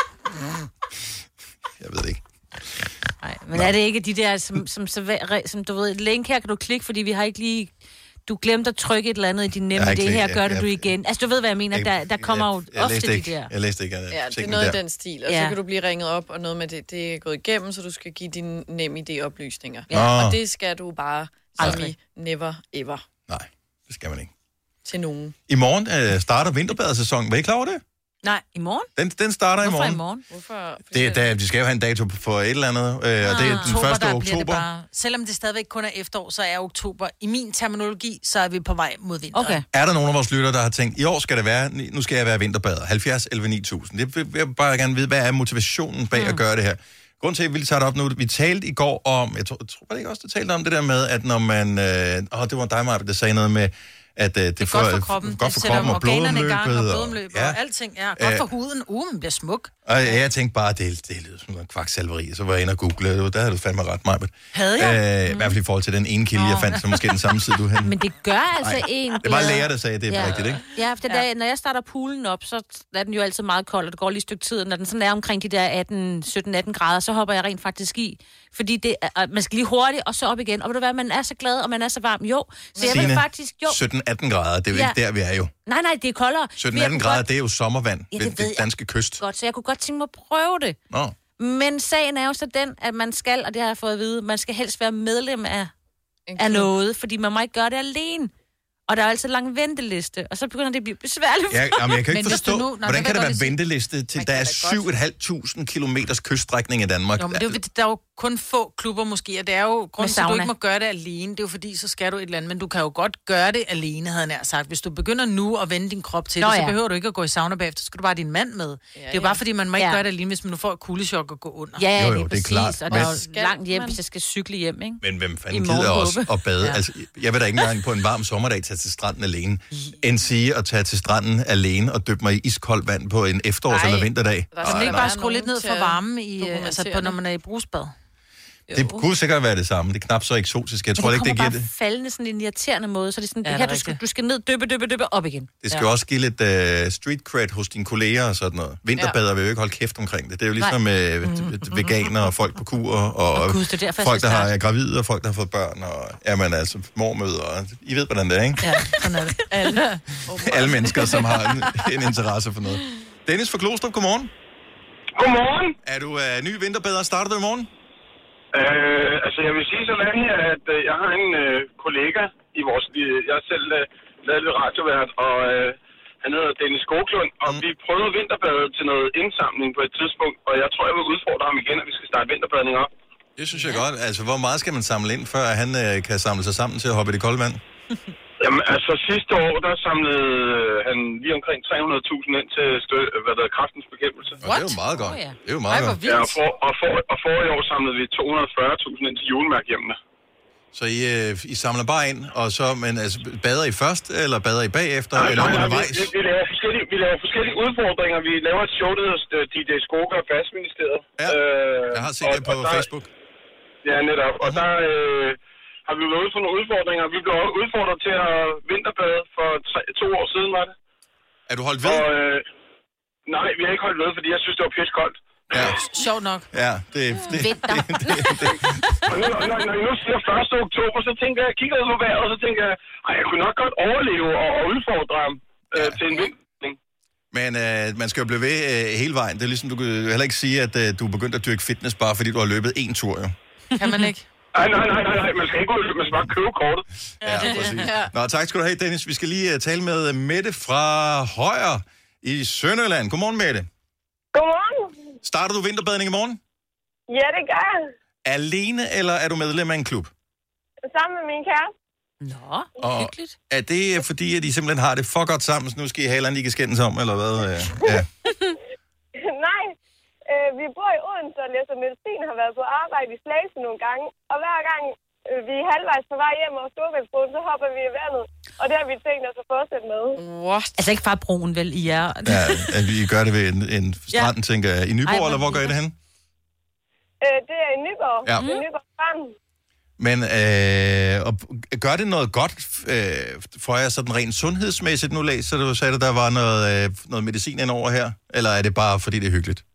Jeg ved det ikke. Nej, men Nå. Er det ikke de der, som, som, som, som du ved, link her kan du klikke, fordi vi har ikke lige... Du glemte at trykke et eller andet i din nemme, det her gør det du igen. Altså, du ved, hvad jeg mener. Der, der kommer jo jeg, jeg ofte de ikke, der. Jeg læste ikke, Ja, det er tingene noget der. i den stil. Og Ja. så kan du blive ringet op, og noget med det, det er gået igennem, så du skal give dine nem idé-oplysninger. Ja. Og det skal du bare, som Aldrig. i never ever, Nej, det skal man ikke. til nogen. I morgen øh, starter vinterbadesæsonen. Var I klar over det? Nej, i morgen? Den, den starter Hvorfor i morgen. i morgen? Hvorfor? Det, der, de skal jo have en dato for et eller andet, øh, og det er den Oktober, første der bliver det oktober. bare, selvom det stadigvæk kun er efterår, så er oktober, i min terminologi, så er vi på vej mod vinter. Okay. Er der nogen af vores lyttere, der har tænkt, i år skal det være, nu skal jeg være vinterbader, halvfjerds elleve ni tusind. Det vil jeg bare gerne vide, hvad er motivationen bag mm. at gøre det her? Grunden til, at vi vil tage det op nu, vi talte i går om, jeg tror, jeg tror var det ikke også, du talte om det der med, at når man, øh, åh, det var dig, Maja, der sagde noget med, at øh, det, Det er godt for kroppen. godt for det sætter kroppen og organerne i gang, og blodomløbet. blodomløbet og, ja. og alting. Ja, godt for huden. Uh, man bliver smuk. Og jeg tænkte bare, at det, det lyder som en kvaksalveri. Så var jeg inde og google, der havde du fandme ret, Maja. Havde jeg? Øh, I hvert fald i forhold til den ene kilde, jeg fandt, som måske den samme side, du hen. Men det gør altså Ej, en det var glad. læger, der sagde, det er Ja. rigtigt, ikke? Ja, for ja. Der, når jeg starter poolen op, så er den jo altid meget kold, og det går lige et stykke tid. Når den sådan er omkring de der atten, sytten atten grader, så hopper jeg rent faktisk i. Fordi det, er- man skal lige hurtigt, og så op igen. Og ved du hvad, man er så glad, og man er så varm. Jo, så jeg vil faktisk... Jo. sytten atten grader, det er jo Ja. ikke der, vi er jo. Nej, nej, det er koldere. sytten Men jeg atten kunne grader, godt- det er jo sommervand Ja, ved det ved den danske kyst. Godt, så jeg kunne godt tænke mig at prøve det. Nå. Men sagen er jo så den, at man skal, og det har jeg fået at vide, man skal helst være medlem af, En af klub. noget, fordi man må ikke gøre det alene. Og der er altid lang venteliste, og så begynder det at blive besværligt. Ja, jamen, jeg kan Men ikke hvis forstå, du nu- Nå, hvordan det kan vil der jeg være godt lige venteliste til, Man der kan er da syv tusind fem hundrede kilometers kyststrækning i Danmark. Jo, men det er, jo, der er jo kun få klubber måske, og det er jo grund til, at du sauna. ikke må gøre det alene. Det er jo fordi, så skal du et eller andet, men du kan jo godt gøre det alene, havde jeg nær sagt. Hvis du begynder nu at vende din krop til Nå, det, så ja. behøver du ikke at gå i sauna bagefter, så skal du bare have din mand med. Ja, det er jo ja. bare fordi, man må ikke Ja. gøre det alene, hvis man nu får et kuldechok og gå under. Ja, Jo, jo, lige det er præcis. klart. Og der er Men- jo langt hjem, hvis jeg skal cykle hjem, ikke? Men hvem I fanden gider også morgenkåbe. at bade? Ja. Altså, jeg vil da ikke engang på en varm sommerdag tage til stranden alene. End sige at tage til stranden alene og dyppe mig i iskoldt vand på en efterårs- Ej. eller vinterdag. Der Kan man Ej, ikke nej. bare skrue lidt ned Til for at varmen, i, øh, dokumentere altså, på, når man er i brusbad? Det kunne sikkert være det samme. Det er knap så eksotisk. Jeg tror Men ikke, det det kommer giver bare det. faldende sådan en irriterende måde, så det er sådan, Ja, det det her, er du skal, rigtigt. du skal ned, dyppe, dyppe, dyppe, op igen. Det skal jo også give lidt uh, street cred hos dine kolleger og sådan noget. Vinterbader vil jo ikke holde kæft omkring det. Det er jo ligesom med uh, veganer og folk på kur, og, Og gud, det er derfor, jeg folk, skal der har starte. er gravide, og folk, der har fået børn, og jamen, altså, mormøder. Og, I ved, hvordan det er, ikke? Ja, sådan er det. Alle. Alle mennesker, som har en, en interesse for noget. Dennis fra Glostrup, godmorgen. Godmorgen. Er du uh, ny vinterbader? Starter du i morgen? Øh, altså, jeg vil sige sådan her, at øh, jeg har en øh, kollega i vores... Øh, jeg er selv øh, lavet lidt radiovært, og øh, han hedder Dennis Skoglund, og mm. vi prøvede vinterbadet til noget indsamling på et tidspunkt, og jeg tror, jeg vil udfordre ham igen, at vi skal starte vinterbadning op. Det synes jeg godt. Altså, hvor meget skal man samle ind, før han uh, kan samle sig sammen til at hoppe i det kolde vand? Jamen, altså sidste år, der samlede øh, han lige omkring tre hundrede tusind ind til stø- hvad der er kræftens bekæmpelse. Og det er jo meget godt. Oh, ja. Det er jo meget Ej, hvor godt. vildt. Ja, og, for, og, for, og for i år samlede vi to hundrede og fyrre tusind ind til julemærkhjemmene. Så I, øh, I samler bare ind, og så, men altså, bader I først, eller bader I bagefter, Nej, eller nej, nej, undervejs? vi, vi, vi, laver forskellige, vi laver forskellige udfordringer. Vi laver et show, der hedder øh, D J Skoger og Fastministeriet. Ja, øh, jeg har set og, det på og der, Facebook. Ja, netop. Og der øh, har vi været ude for nogle udfordringer. Vi blev udfordret til at vinterbade for tre, to år siden, var det. Er du holdt ved? Og, øh, nej, vi har ikke holdt ved, fordi jeg synes, det var pissekoldt. Ja. Sjovt nok. Ja, det er... Det, det, det, det, det. Og nu, når, når I nu siger første oktober, så tænker jeg, jeg kigger ud på vejret, og så tænker jeg, ej, jeg kunne nok godt overleve og udfordre ham øh, ja. til en vinterning. Men øh, man skal jo blive ved øh, hele vejen. Det er ligesom, du kan heller ikke sige, at øh, du er begyndt at dyrke fitness, bare fordi du har løbet en tur, jo. Kan man ikke? Nej, nej, nej, nej, nej. Man skal ikke gå løbe, man skal bare købe kortet. Ja, præcis. Nå, tak skal du have, Dennis. Vi skal lige uh, tale med Mette fra Højer i Sønderjylland. Godmorgen, Mette. Godmorgen. Starter du vinterbadning i morgen? Ja, det gør jeg. Alene, eller er du medlem af en klub? Sammen med min kæreste. Nå, Og hyggeligt. er det fordi, at I simpelthen har det for godt sammen, så nu skal I have et I kan skændes om, eller hvad? Ja. Nej, øh, vi bor i Odense og læser medicin, har været på arbejde i Slagelse nogle gange. Og hver gang øh, vi er halvvejs på vej hjem over Storvældsbroen, så hopper vi i vandet. Og det har vi tænkt os at fortsætte med. What? Altså ikke fra broen, vel, I er... Ja, at vi gør det ved en, en strand, ja. tænker jeg. I Nyborg, Ej, eller hvor gør I det hen? Øh, det er i Nyborg. Ja. Det er Nyborg Strand. Men øh, og gør det noget godt øh, for jer sådan rent sundhedsmæssigt? Nu læser du sagde, at der var noget, øh, noget medicin indover her. Eller er det bare, fordi det er hyggeligt?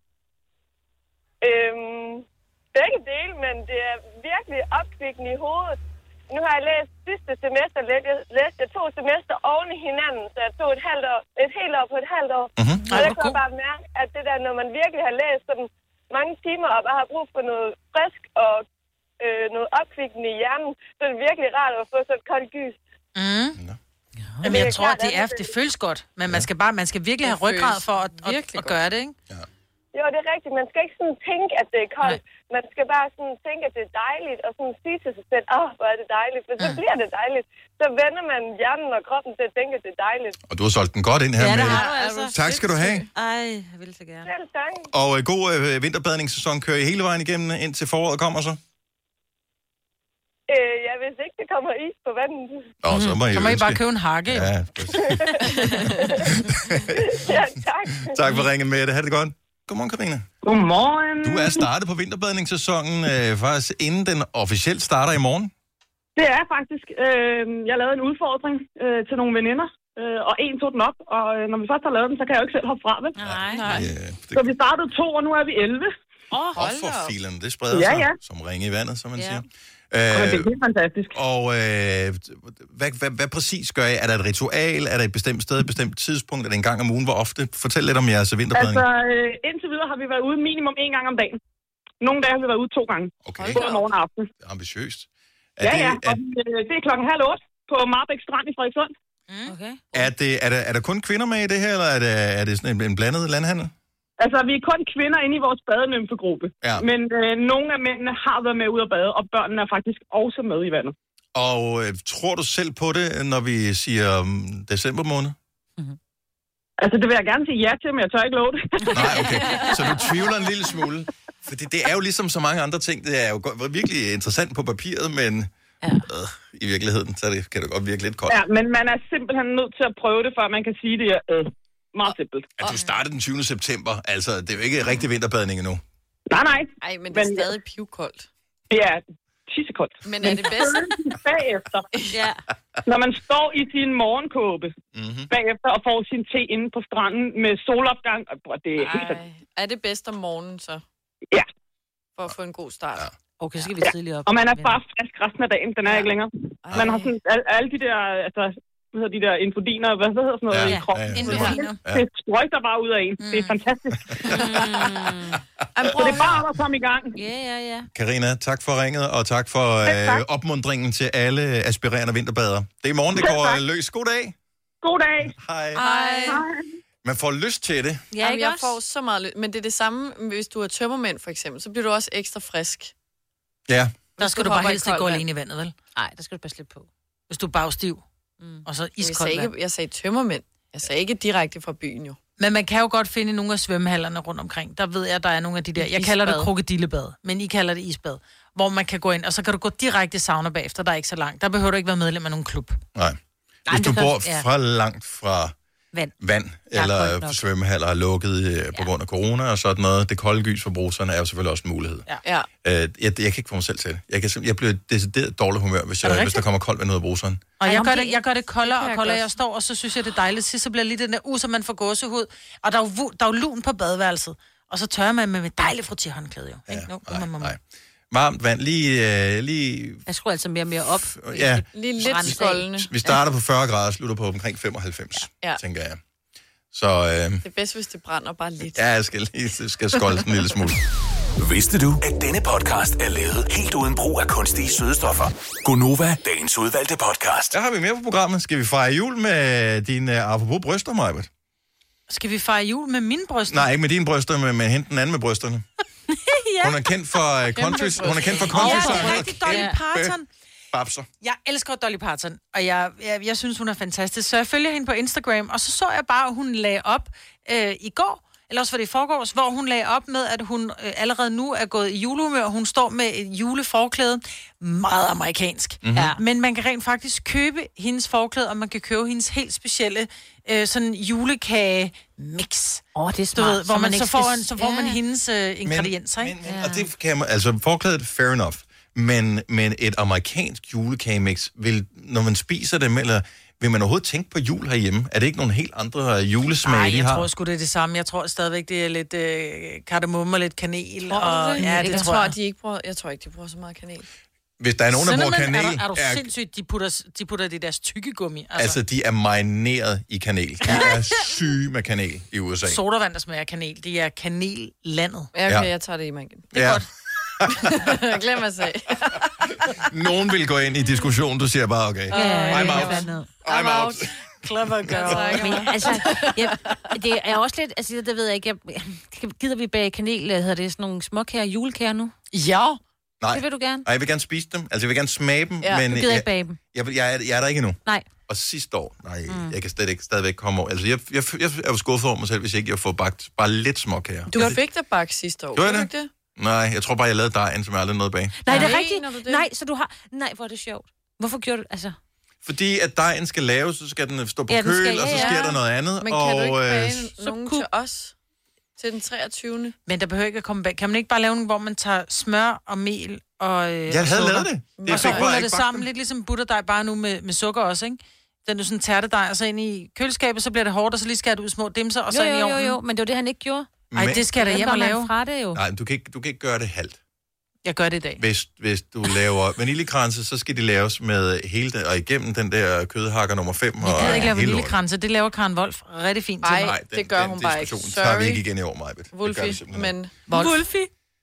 Øhm, begge dele, men det er virkelig opkvikkende i hovedet. Nu har jeg læst sidste semester, læste jeg, læste jeg to semester oven i hinanden, så jeg tog et, halvt år, et helt år på et halvt år. Mm-hmm. Og jeg kan bare mærke, at det der, når man virkelig har læst sådan mange timer op og har brug for noget frisk og øh, noget opkvikkende i hjernen, så er det virkelig rart at få sådan et koldt gys. Mm. Ja. Jamen, jeg tror, det er, det føles godt, men man skal bare, man skal virkelig have ryggrad for at, at, at gøre det, ikke? Ja. Jo, det er rigtigt. Man skal ikke sådan tænke, at det er koldt. Nej. Man skal bare sådan tænke, at det er dejligt, og sådan sige til sig selv, åh, oh, hvor er det dejligt. For så mm. bliver det dejligt. Så vender man hjernen og kroppen til at tænke, at det er dejligt. Og du har solgt den godt ind her, ja, med det. Har du altså. Tak skal du have. Ej, jeg vil så gerne. Selv tak. Og øh, god øh, vinterbadningssæson kører I hele vejen igennem, indtil foråret kommer så? Øh, ja, hvis ikke det kommer is på vandet. Nå, så må I, så må I bare ønske. købe en hakke. Ja, ja, tak. Tak for ringen med det. Ha' det godt. Godmorgen, Karina. Godmorgen. Du er startet på vinterbadningssæsonen øh, faktisk inden den officielt starter i morgen. Det er faktisk. Øh, jeg lavede en udfordring øh, til nogle veninder, øh, og en tog den op, og øh, når vi først har lavet den, så kan jeg jo ikke selv hoppe fra, vel? Nej, nej. Ja, det... Så vi startede to, og nu er vi elleve. Åh, oh, hold for filen. Det spreder ja, sig ja. som ringe i vandet, som man ja. siger. Øh, og det er helt fantastisk. Og øh, hvad, hvad, hvad præcis gør I? Er der et ritual? Er der et bestemt sted, et bestemt tidspunkt? Er det en gang om ugen? Hvor ofte? Fortæl lidt om jeres vinterbadning. Altså, øh, indtil videre har vi været ude minimum en gang om dagen. Nogle dage har vi været ude to gange. Okay. Både morgen og aften. Ambitiøst. Er ja, det, ja. Og er... det er klokken halv otte på Marbæk Strand i Frederikssund. Mm. Okay. Er, det, er, der, er der kun kvinder med i det her, eller er det, er det sådan en, en blandet landhandel? Altså, vi er kun kvinder inde i vores badenymfegruppe. Ja. Men øh, nogle af mændene har været med ud at bade, og børnene er faktisk også med i vandet. Og øh, tror du selv på det, når vi siger um, december måned? Mm-hmm. Altså, det vil jeg gerne sige ja til, men jeg tør ikke love det. Nej, okay. Så du tvivler en lille smule? For det, det er jo ligesom så mange andre ting. Det er jo virkelig interessant på papiret, men ja. øh, i virkeligheden, så det, kan det godt virke lidt koldt. Ja, men man er simpelthen nødt til at prøve det, før man kan sige det. Øh. Meget simpelt. At du startede den tyvende september, altså det er jo ikke rigtig vinterbadning endnu. Nej, nej. Nej, men det er men, stadig pivkoldt. Det er tissekoldt. Men er det bedst? Bagefter. Ja. Når man står i sin morgenkåbe mm-hmm. bagefter og får sin te inde på stranden med solopgang, og det er Ej. helt fantastisk. Er det bedst om morgenen så? Ja. For at få en god start. Ja. Okay, så skal vi ja. tidligere op. Og man er bare frisk resten af dagen, den er ja. ikke længere. Ej. Man har sådan alle, alle de der, altså, hvad hedder de der infodiner, hvad hedder sådan noget ja. i kroppen? Ja, ja. Infodiner. Ja. Det sprøjter bare ud af en. Mm. Det er fantastisk. Mm. Så det er bare at komme i gang. Ja, ja, ja. Karina, tak for ringet, og tak for øh, opmundringen til alle aspirerende vinterbader. Det er i morgen, det går ja, løs. God dag. God dag. Hej. Hej. Man får lyst til det. Ja, Jamen, jeg får så meget lyst. Men det er det samme, hvis du er tømmermænd for eksempel, så bliver du også ekstra frisk. Ja. Der skal du bare helst ikke gå alene i vandet, vel? Nej, der skal du bare slippe på. Hvis du er bagstiv, mm. og så iskoldt jeg, ikke, jeg sagde tømmermænd. Jeg sagde ikke direkte fra byen, jo. Men man kan jo godt finde nogle af svømmehallerne rundt omkring. Der ved jeg, der er nogle af de der. Jeg kalder det krokodillebad, men I kalder det isbad. Hvor man kan gå ind, og så kan du gå direkte i sauna bagefter. Der er ikke så langt. Der behøver du ikke være medlem af nogen klub. Nej. Hvis du bor for langt fra Vand. vand Ja, eller koldt nok. svømmehaller er lukket øh, på grund af corona og sådan noget. Det kolde gys for bruserne er jo selvfølgelig også en mulighed. Ja. Øh, jeg, jeg kan ikke få mig selv til det. Jeg, kan, simp- jeg bliver decideret dårlig humør, hvis, jeg, hvis der kommer koldt vand ud af bruseren. Og jeg Ej, gør, det- det, jeg gør det koldere kan og jeg koldere, godt. jeg står, og så synes jeg, det er dejligt. Sidst så bliver lige den der u, så man får gåsehud. Og der er jo, vu- der er jo lun på badeværelset. Og så tørrer man med med dejligt frottéhåndklæde, jo. Ikke? Nu, nej, man, man, nej. Varmt vand, lige... Øh, lige Jeg skruer altså mere og mere op. ja, Lige lidt Brændt af. skoldende. vi starter på fyrre grader og slutter på omkring femoghalvfems, Ja. tænker jeg. Så øh, Det er bedst, hvis det brænder bare lidt. ja, jeg skal lige det skal skolde en lille smule. Vidste du, at denne podcast er lavet helt uden brug af kunstige sødestoffer? Gonova, dagens udvalgte podcast. Der har vi mere på programmet. Skal vi fejre jul med dine uh, apropos bryster, Majbert? Skal vi fejre jul med mine bryster? Nej, ikke med dine bryster, men med hende den anden med brysterne. ja. Hun er kendt for uh, country, hun er kendt for Ja, country det er rigtigt, Dolly Parton. Babser. Jeg elsker Dolly Parton, og jeg, jeg, jeg synes, hun er fantastisk. Så jeg følger hende på Instagram, og så så jeg bare, at hun lagde op øh, i går, eller også var det i forgårs, hvor hun lagde op med, at hun øh, allerede nu er gået i julehumør. Hun står med et juleforklæde. Meget amerikansk. Mhm. Ja. Men man kan rent faktisk købe hendes forklæde, og man kan købe hendes helt specielle øh, sådan julekage-mix. Åh, oh, det er Du smart. ved, hvor man, ikke så får, skal- en, så får man Ja. hendes øh, ingredienser, ikke? Men, og det kan man, altså forklædet, fair enough. Men, men et amerikansk julekagemix, vil, når man spiser dem, eller vil man overhovedet tænke på jul herhjemme? Er det ikke nogle helt andre julesmage, Nej, de jeg har? tror sgu, det er det samme. Jeg tror stadigvæk, det er lidt øh, kardemomme og lidt kanel. Tror du og, det? ja, det jeg tror tror, jeg. at de ikke bruger, jeg tror ikke, de bruger så meget kanel. Hvis der er nogen, der bruger Cinnamon, kanel... Er du, er du er, sindssygt, de putter, de putter det i deres tykkegummi. Altså, altså, de er marineret i kanel. De er syge med kanel i U S A. sodavand, der smager af kanel. Det er kanellandet. Ja, okay, Ja. jeg tager det i mig igen. Det er Ja. godt. Glem at sige. Nogen vil gå ind i diskussionen, du siger bare, okay, Ja, I'm ja, out. ja. I'm out. Clever girl. Men altså, jeg, det er også lidt, altså det ved jeg ikke, jeg, gider vi bage kanel, hedder det sådan nogle småkager, julekager nu? Ja. Nej. Det vil du gerne? Nej, jeg vil gerne spise dem. Altså, jeg vil gerne smage dem, Ja, men du gider jeg, ikke bage dem? Jeg, jeg, jeg, er, jeg er der ikke endnu. Nej. Og sidste år, nej, mm. jeg kan slet ikke stadigvæk komme over. Altså, jeg, jeg, jeg er jo skuffet over mig selv, hvis ikke jeg får bagt bare lidt småkager. Du fik da bagt sidste år. Gjorde jeg Gjorde det? du ikke det? Nej, jeg tror bare, jeg lavede dejen, som jeg aldrig nåede bag. Nej, det er Nej, rigtigt. når du det? Nej, så du har... Nej, hvor er det sjovt. Hvorfor gjorde du... Altså... Fordi at dejen skal laves, så skal den stå på Ja, den køl, skal- og så ja, sker ja. der noget andet. Men og, kan du ikke bage øh, nogen kunne- til os? Til den treogtyvende Men der behøver ikke at komme bag. Kan man ikke bare lave nogle, hvor man tager smør og mel og øh, jeg og havde sukker? lavet det. Og Jeg så fik bare ruller ikke det bagt sammen, dem. lidt ligesom butterdej, bare nu med, med sukker også, ikke? Den er sådan tærtedej, og så ind i køleskabet, så bliver det hårdt, og så lige skærer det ud i små dimser, og så Jo, ind i jo, jo, ovnen. jo, men det var det, han ikke gjorde. Ej, det skal jeg da Hvordan hjem gør og man lave. fra det jo. Nej, du kan, ikke, du kan ikke gøre det halvt. Jeg gør det i dag. Hvis, hvis du laver vaniljekranse, så skal de laves med hele den, og igennem den der kødhakker nummer fem. Jeg og gider ikke lave hele vaniljekranse, det laver Karen Wolf rigtig fint til. Ej, mig. den, det gør den hun bare ikke. diskussion tager vi Sorry. ikke igen i år, Majbet. Wolfie, men... Wolf. Wolfie?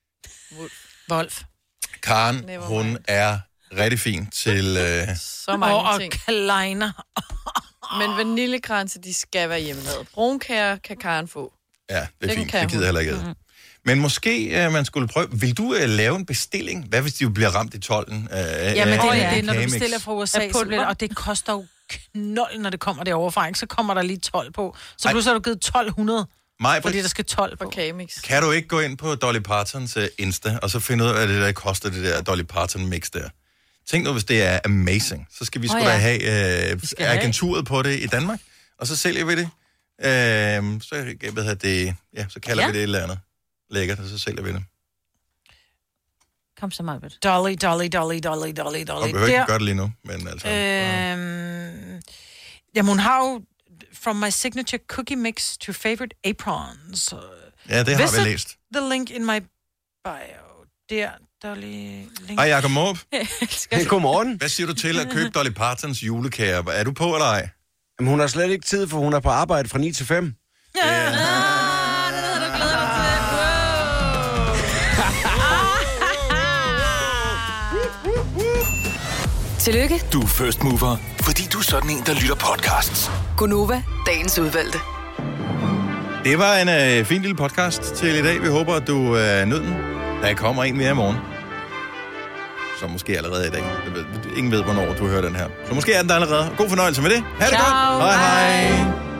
Wolf. Karen, Never hun er rigtig fin til... Øh, Så mange og, og ting. kleiner. Men vaniljekranse, de skal være hjemmelavet. Brunkager kan Karen få. ja, det er Den fint. kan Det gider hun. jeg heller ikke æde. Men måske øh, man skulle prøve... Vil du øh, lave en bestilling? Hvad hvis de bliver ramt i tolden? Øh, Ja, men det er af det, når du kagemix? bestiller fra U S A, så bliver det, og det koster jo knold, når det kommer derovre fra, ikke? Så kommer der lige tolv på. Så Ej. pludselig har du givet tolv hundrede, Majbrit, fordi der skal tolv på. Kagemix. kan du ikke gå ind på Dolly Partons uh, Insta, og så finde ud af, hvad det der koster, det der Dolly Parton mix der? Tænk nu, hvis det er amazing. Så skal vi sgu Åh, oh, ja. da have uh, skal have. agenturet på det i Danmark, og så sælger vi det. Uh, så, hvad hedder det, ja, så kalder Ja. vi det et eller andet lækkert, og så sælger vi det. Kom så meget. Dolly, Dolly, Dolly, Dolly, Dolly, Og Dolly. behøver ikke gøre det lige nu, men altså... Øhm, jamen, hun har jo from my signature cookie mix to favorite aprons. ja, det har Visit vi læst. the link in my bio. Der, Dolly... Link. Hej, Jacob Måb. Hey, godmorgen. Hvad siger du til at købe Dolly Partons julekager? Er du på eller ej? Jamen, hun har slet ikke tid, for hun er på arbejde fra ni til fem. Tillykke, Du er first mover, fordi du er sådan en, der lytter podcasts. Gunova, dagens udvalgte. Det var en øh, fin lille podcast til i dag. Vi håber, at du øh, nød den. Der kommer en mere i morgen. Så måske allerede i dag. Jeg ved, ingen ved, hvornår du hører den her. Så måske er den der allerede. God fornøjelse med det. Ha' det Ciao. godt. Hej hej.